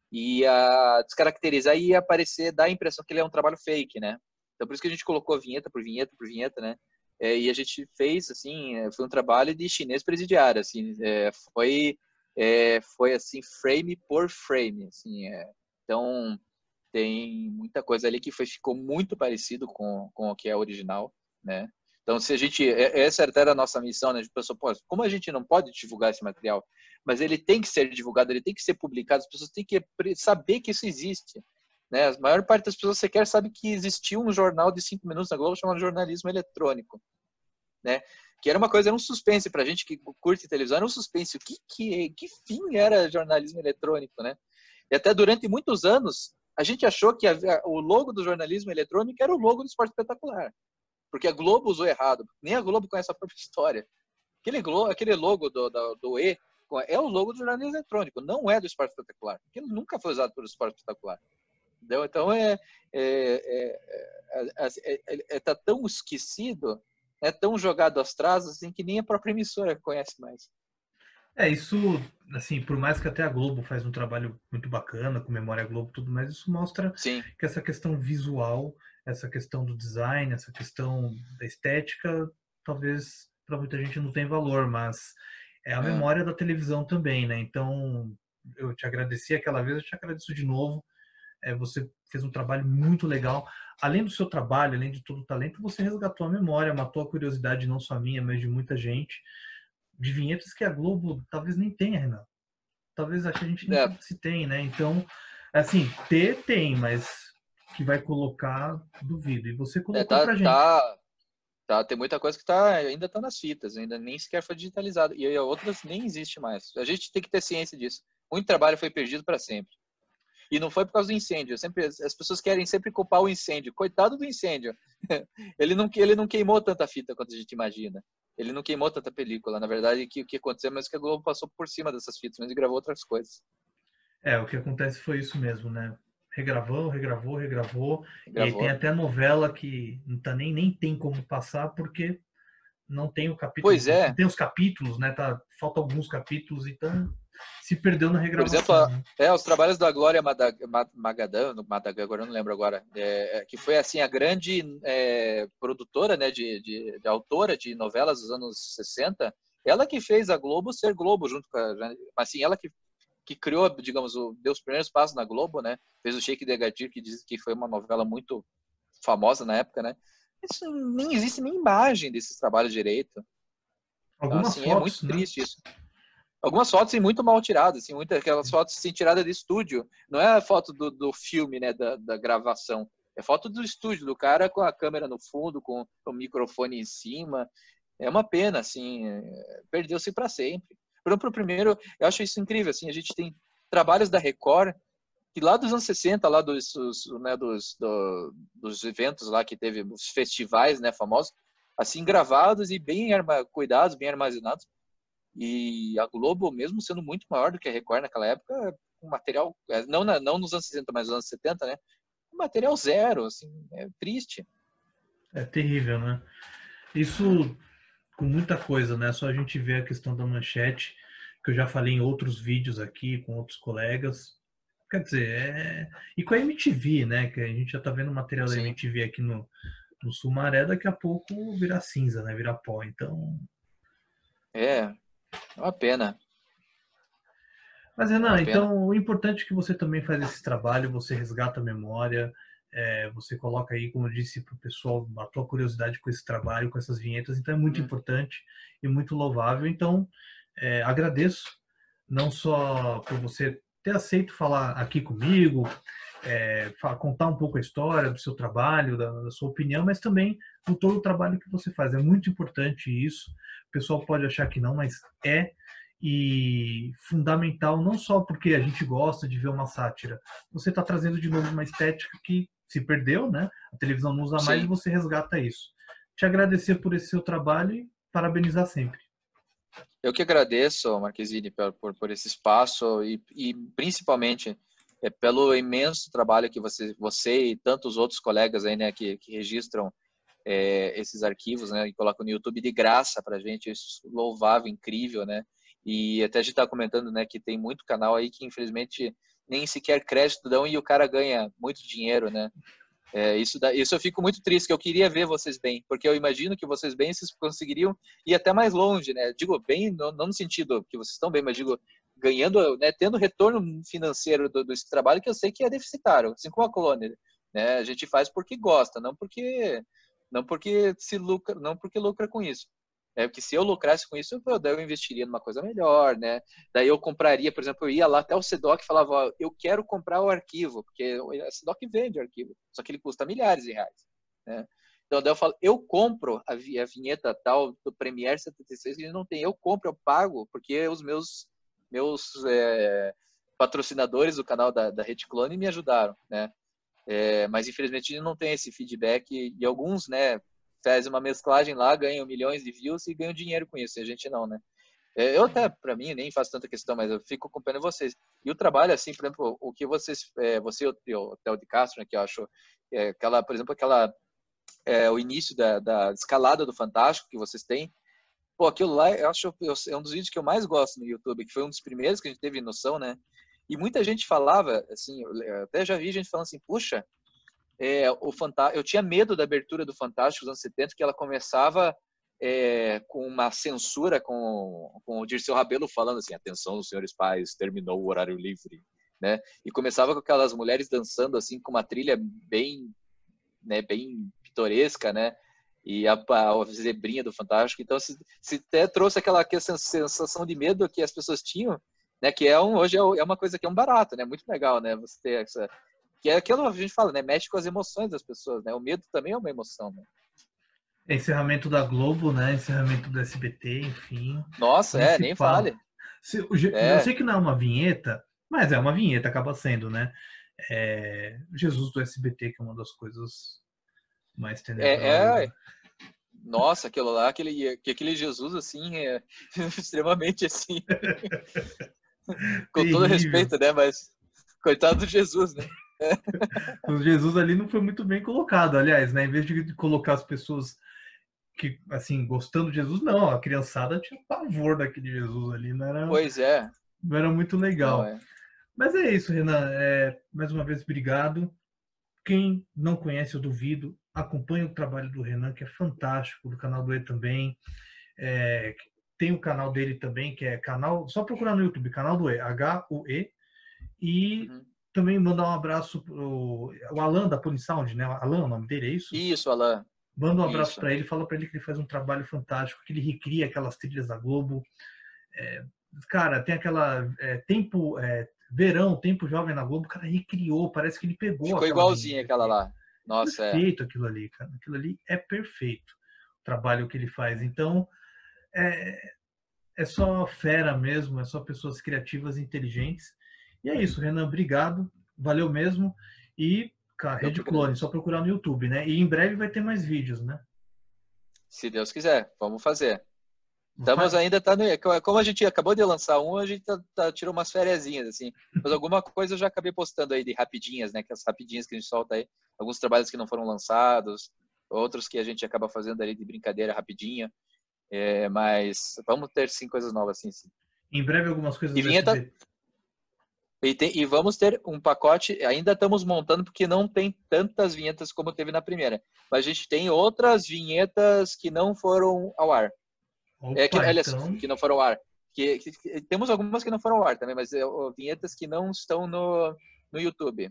S3: ia descaracterizar e ia aparecer, dar a impressão que ele é um trabalho fake, né? Então por isso que a gente colocou vinheta por vinheta por vinheta, né? É, e a gente fez assim, foi um trabalho de chinês presidiário, assim, é, foi é, foi assim frame por frame, assim, é, então tem muita coisa ali que foi, ficou muito parecido com, com o que é original, né? Então, se a gente... Essa era a nossa missão, né? A gente pensou, pô, como a gente não pode divulgar esse material, mas ele tem que ser divulgado, ele tem que ser publicado, as pessoas têm que saber que isso existe, né? A maior parte das pessoas sequer sabe que existia um jornal de cinco minutos na Globo chamado Jornalismo Eletrônico, né? Que era uma coisa, era um suspense pra gente que curte televisão, era um suspense. O que, que, que fim era jornalismo eletrônico, né? E até durante muitos anos, a gente achou que a, o logo do jornalismo eletrônico era o logo do Esporte Espetacular. Porque a Globo usou errado. Nem a Globo conhece a própria história. Aquele, glo, aquele logo do, do, do E é o logo do jornalismo eletrônico, não é do Esporte Espetacular. Aquilo nunca foi usado pelo Esporte Espetacular. Entendeu? Então, é, é, é, é, é, é, tá tão esquecido, é tão jogado às traças, assim, que nem a própria emissora conhece mais.
S2: É, isso, assim, por mais que até a Globo faz um trabalho muito bacana, com Memória Globo e tudo mais, isso mostra
S3: Sim.
S2: que essa questão visual, essa questão do design, essa questão da estética, talvez para muita gente não tem valor, mas é a
S3: É.
S2: memória da televisão também, né? Então, eu te agradeci aquela vez, eu te agradeço de novo. É, você fez um trabalho muito legal. Além do seu trabalho, além de todo o talento, você resgatou a memória, matou a curiosidade, não só minha, mas de muita gente, de vinhetas que a Globo talvez nem tenha, Renan. Talvez a gente nem
S3: É.
S2: sabe se tem, né? Então, assim, ter tem, mas que vai colocar, duvido. E você colocou
S3: É, tá,
S2: pra gente.
S3: tá, tá, tem muita coisa que tá, ainda tá nas fitas, ainda nem sequer foi digitalizado. E aí outras nem existe mais. A gente tem que ter ciência disso. Muito trabalho foi perdido para sempre. E não foi por causa do incêndio. Sempre, as pessoas querem sempre culpar o incêndio. Coitado do incêndio. Ele não, ele não queimou tanta fita quanto a gente imagina. Ele não queimou tanta película. Na verdade, o que, que aconteceu mas que a Globo passou por cima dessas fitas, mas gravou outras coisas.
S2: É, o que acontece foi isso mesmo, né? Regravou, regravou, regravou. E aí tem
S3: Gravou.
S2: até novela que não tá nem, nem tem como passar, porque não tem o capítulo.
S3: Pois é.
S2: Não tem os capítulos, né? Tá, faltam alguns capítulos, então se perdeu na
S3: Por
S2: regravação.
S3: exemplo, a,
S2: né?
S3: é, os trabalhos da Glória Madag, Magadan, Madagan, agora eu não lembro agora, é, que foi assim a grande é, produtora, né, de, de, de autora de novelas dos anos sessenta, ela que fez a Globo ser Globo junto com a, assim, ela que, que criou, digamos, o, deu os primeiros passos na Globo, né, fez o Sheik de Agadir, que diz que foi uma novela muito famosa na época, né, isso nem existe nem imagem desses trabalhos direito. Então,
S2: Algumas
S3: assim, é
S2: fotos,
S3: muito
S2: né?
S3: triste isso. Algumas fotos assim, muito mal tiradas, assim, muitas aquelas fotos assim, tiradas de estúdio. Não é a foto do, do filme, né, da, da gravação. É foto do estúdio, do cara com a câmera no fundo, com o microfone em cima. É uma pena, assim, é, perdeu-se para sempre. Por exemplo, primeiro, eu acho isso incrível, assim, a gente tem trabalhos da Record, que lá dos anos sessenta, lá dos, os, né, dos, do, dos eventos lá que teve, os festivais, né, famosos, assim, gravados e bem arma, cuidados, bem armazenados. E a Globo, mesmo sendo muito maior do que a Record naquela época, um material, não, na, não nos anos sessenta, mas nos anos setenta, né? Um material zero, assim, é triste.
S2: É terrível, né? Isso com muita coisa, né? Só a gente vê a questão da manchete, que eu já falei em outros vídeos aqui com outros colegas. Quer dizer, é... e com a M T V, né? Que a gente já tá vendo o material da
S3: Sim.
S2: M T V aqui no, no Sumaré, daqui a pouco virar cinza, né? Virar pó. Então.
S3: É, é uma pena.
S2: Mas,
S3: É
S2: Renan,
S3: uma pena.
S2: então o importante é que você também faz esse trabalho, você resgata a memória, é, você coloca aí, como eu disse para o pessoal, a tua curiosidade com esse trabalho, com essas vinhetas, então é muito
S3: Hum.
S2: importante e muito louvável. Então, é, agradeço não só por você ter aceito falar aqui comigo, é, contar um pouco a história do seu trabalho, da, da sua opinião, mas também por todo o trabalho que você faz. É muito importante isso. O pessoal pode achar que não, mas é. E fundamental não só porque a gente gosta de ver uma sátira, você está trazendo de novo uma estética que se perdeu, né? A televisão não usa mais e
S3: Sim.
S2: você resgata isso. Te agradecer por esse seu trabalho e parabenizar sempre.
S3: Eu que agradeço, Marquezine, por, por, por esse espaço e, e principalmente é, pelo imenso trabalho que você, você e tantos outros colegas aí, né, que, que registram é, esses arquivos, né, e colocam no YouTube de graça para a gente, isso é louvável, incrível, né? E até a gente está comentando, né, que tem muito canal aí que infelizmente nem sequer crédito dão e o cara ganha muito dinheiro, né? É, isso, dá, isso eu fico muito triste, que eu queria ver vocês bem, porque eu imagino que vocês bem vocês conseguiriam ir até mais longe, né? Digo bem, não, não no sentido que vocês estão bem, mas digo ganhando, né, tendo retorno financeiro do, desse trabalho que eu sei que é deficitário, assim como a Clone, né? A gente faz porque gosta, não porque não porque se lucra, não porque lucra com isso. É porque se eu lucrasse com isso, eu, daí eu investiria numa coisa melhor, né? Daí eu compraria, por exemplo, eu ia lá até o Sedoc e falava, ó, eu quero comprar o arquivo, porque a Sedoc vende o arquivo, só que ele custa milhares de reais, né? Então daí eu falo, eu compro a, vi, a vinheta tal do Premiere setenta e seis que ele não tem, eu compro, eu pago, porque os meus meus é, patrocinadores do canal da, da Rede Clone me ajudaram, né? É, mas infelizmente a gente não tem esse feedback e, e alguns, né, fazem uma mesclagem lá, ganham milhões de views e ganham dinheiro com isso, e a gente não, né? É, eu até, para mim, nem faço tanta questão, mas eu fico acompanhando vocês. E o trabalho, assim, por exemplo, o que vocês, é, você e o Theo de Castro, né, que eu acho, é, aquela, por exemplo, aquela, é, o início da, da escalada do Fantástico que vocês têm, pô, aquilo lá, eu acho, é um dos vídeos que eu mais gosto no YouTube, que foi um dos primeiros que a gente teve noção, né? E muita gente falava, assim, eu até já vi gente falando assim, puxa, é, o Fantá... eu tinha medo da abertura do Fantástico dos anos setenta, que ela começava é, com uma censura, com, com o Dirceu Rabelo falando assim, atenção, senhores pais, terminou o horário livre, né? E começava com aquelas mulheres dançando, assim, com uma trilha bem, né, bem pitoresca, né? E a, a zebrinha do Fantástico. Então, se, se até trouxe aquela, aquela sensação de medo que as pessoas tinham, né, que é um, hoje é uma coisa que é um barato, né, muito legal, né, você ter essa, que é aquilo que a gente fala, né, mexe com as emoções das pessoas, né, o medo também é uma emoção, né.
S2: Encerramento da Globo, né, encerramento do S B T, enfim.
S3: Nossa, é, nem
S2: fala.
S3: fale.
S2: Se, é. Eu sei que não é uma vinheta, mas é uma vinheta, acaba sendo, né, é, Jesus do S B T, que é uma das coisas mais tenebrosas.
S3: É, é... Nossa, aquilo lá, aquele, aquele Jesus, assim, é extremamente, assim, com todo respeito, né, mas coitado do Jesus, né.
S2: O Jesus ali não foi muito bem colocado, aliás, né, em vez de colocar as pessoas que, assim, gostando de Jesus, não, a criançada tinha pavor daquele Jesus ali, não era,
S3: pois é.
S2: Não era muito legal.
S3: Não, é.
S2: Mas é isso, Renan, é, mais uma vez, obrigado. Quem não conhece, eu duvido, acompanhe o trabalho do Renan, que é fantástico, do canal do E também. É, tem o canal dele também, que é canal, só procurar no YouTube, canal do E, H U E. E uhum. também mandar um abraço pro o Alan da Polisound, né? Alan, o nome dele, é isso?
S3: Isso, Alan.
S2: Manda um abraço para ele, fala para ele que ele faz um trabalho fantástico, que ele recria aquelas trilhas da Globo. É, cara, tem aquela é, tempo, é, verão, tempo jovem na Globo, o cara recriou, parece que ele pegou.
S3: Ficou igualzinho aquela lá. Nossa,
S2: perfeito é. aquilo ali, cara. Aquilo ali é perfeito, o trabalho que ele faz. Então, é, é só fera mesmo, é só pessoas criativas e inteligentes. E é isso, Renan, obrigado, valeu mesmo. E, cara, Rede Clone, só procurar no YouTube, né? E em breve vai ter mais vídeos, né?
S3: Se Deus quiser, vamos fazer. Estamos ainda, tá no, como a gente acabou de lançar um, a gente tá, tá, tirou umas fériasinhas, assim. Mas alguma coisa eu já acabei postando aí de rapidinhas, né? Que as rapidinhas que a gente solta aí. Alguns trabalhos que não foram lançados, outros que a gente acaba fazendo ali de brincadeira rapidinha. É, mas vamos ter sim coisas novas, sim, sim.
S2: Em breve algumas coisas
S3: e vinheta, e, tem, e vamos ter um pacote, ainda estamos montando porque não tem tantas vinhetas como teve na primeira. Mas a gente tem outras vinhetas que não foram ao ar.
S2: Opa,
S3: é, que, aliás,
S2: então...
S3: que não foram ao ar. Que, que, que, temos algumas que não foram ao ar também, mas é, ó, vinhetas que não estão no, no YouTube.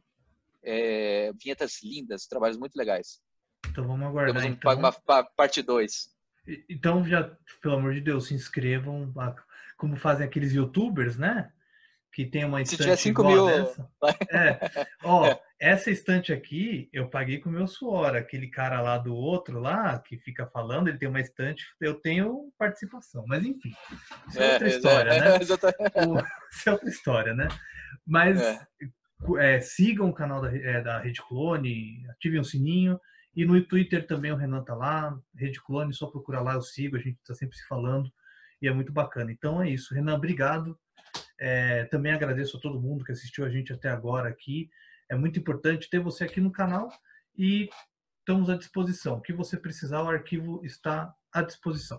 S3: É, vinhetas lindas, trabalhos muito legais.
S2: Então vamos aguardar.
S3: Temos um,
S2: então.
S3: uma, uma parte dois.
S2: Então, já, pelo amor de Deus, se inscrevam, como fazem aqueles youtubers, né? Que tem uma estante
S3: se tiver cinco
S2: igual
S3: mil...
S2: dessa. É. Ó, essa estante aqui, eu paguei com o meu suor. Aquele cara lá do outro lá, que fica falando, ele tem uma estante, eu tenho participação. Mas, enfim, isso é, é outra história, é, né? É, o, isso é outra história, né? Mas é. É, sigam o canal da, é, da Rede Clone, ativem o sininho. E no Twitter também o Renan tá lá, Rede Clone, só procurar lá, eu sigo, a gente tá sempre se falando e é muito bacana. Então é isso, Renan, obrigado. É, também agradeço a todo mundo que assistiu a gente até agora aqui. É muito importante ter você aqui no canal e estamos à disposição. O que você precisar, o arquivo está à disposição.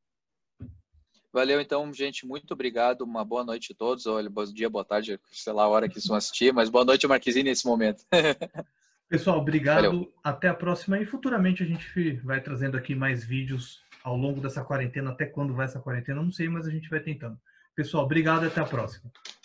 S3: Valeu, então, gente, muito obrigado. Uma boa noite a todos. Olha, bom dia, boa tarde, sei lá a hora que estão assistir, mas boa noite, Marquezine, nesse momento.
S2: Pessoal, obrigado.
S3: Valeu.
S2: Até a próxima. E futuramente a gente vai trazendo aqui mais vídeos ao longo dessa quarentena. Até quando vai essa quarentena, não sei, mas a gente vai tentando. Pessoal, obrigado e até a próxima.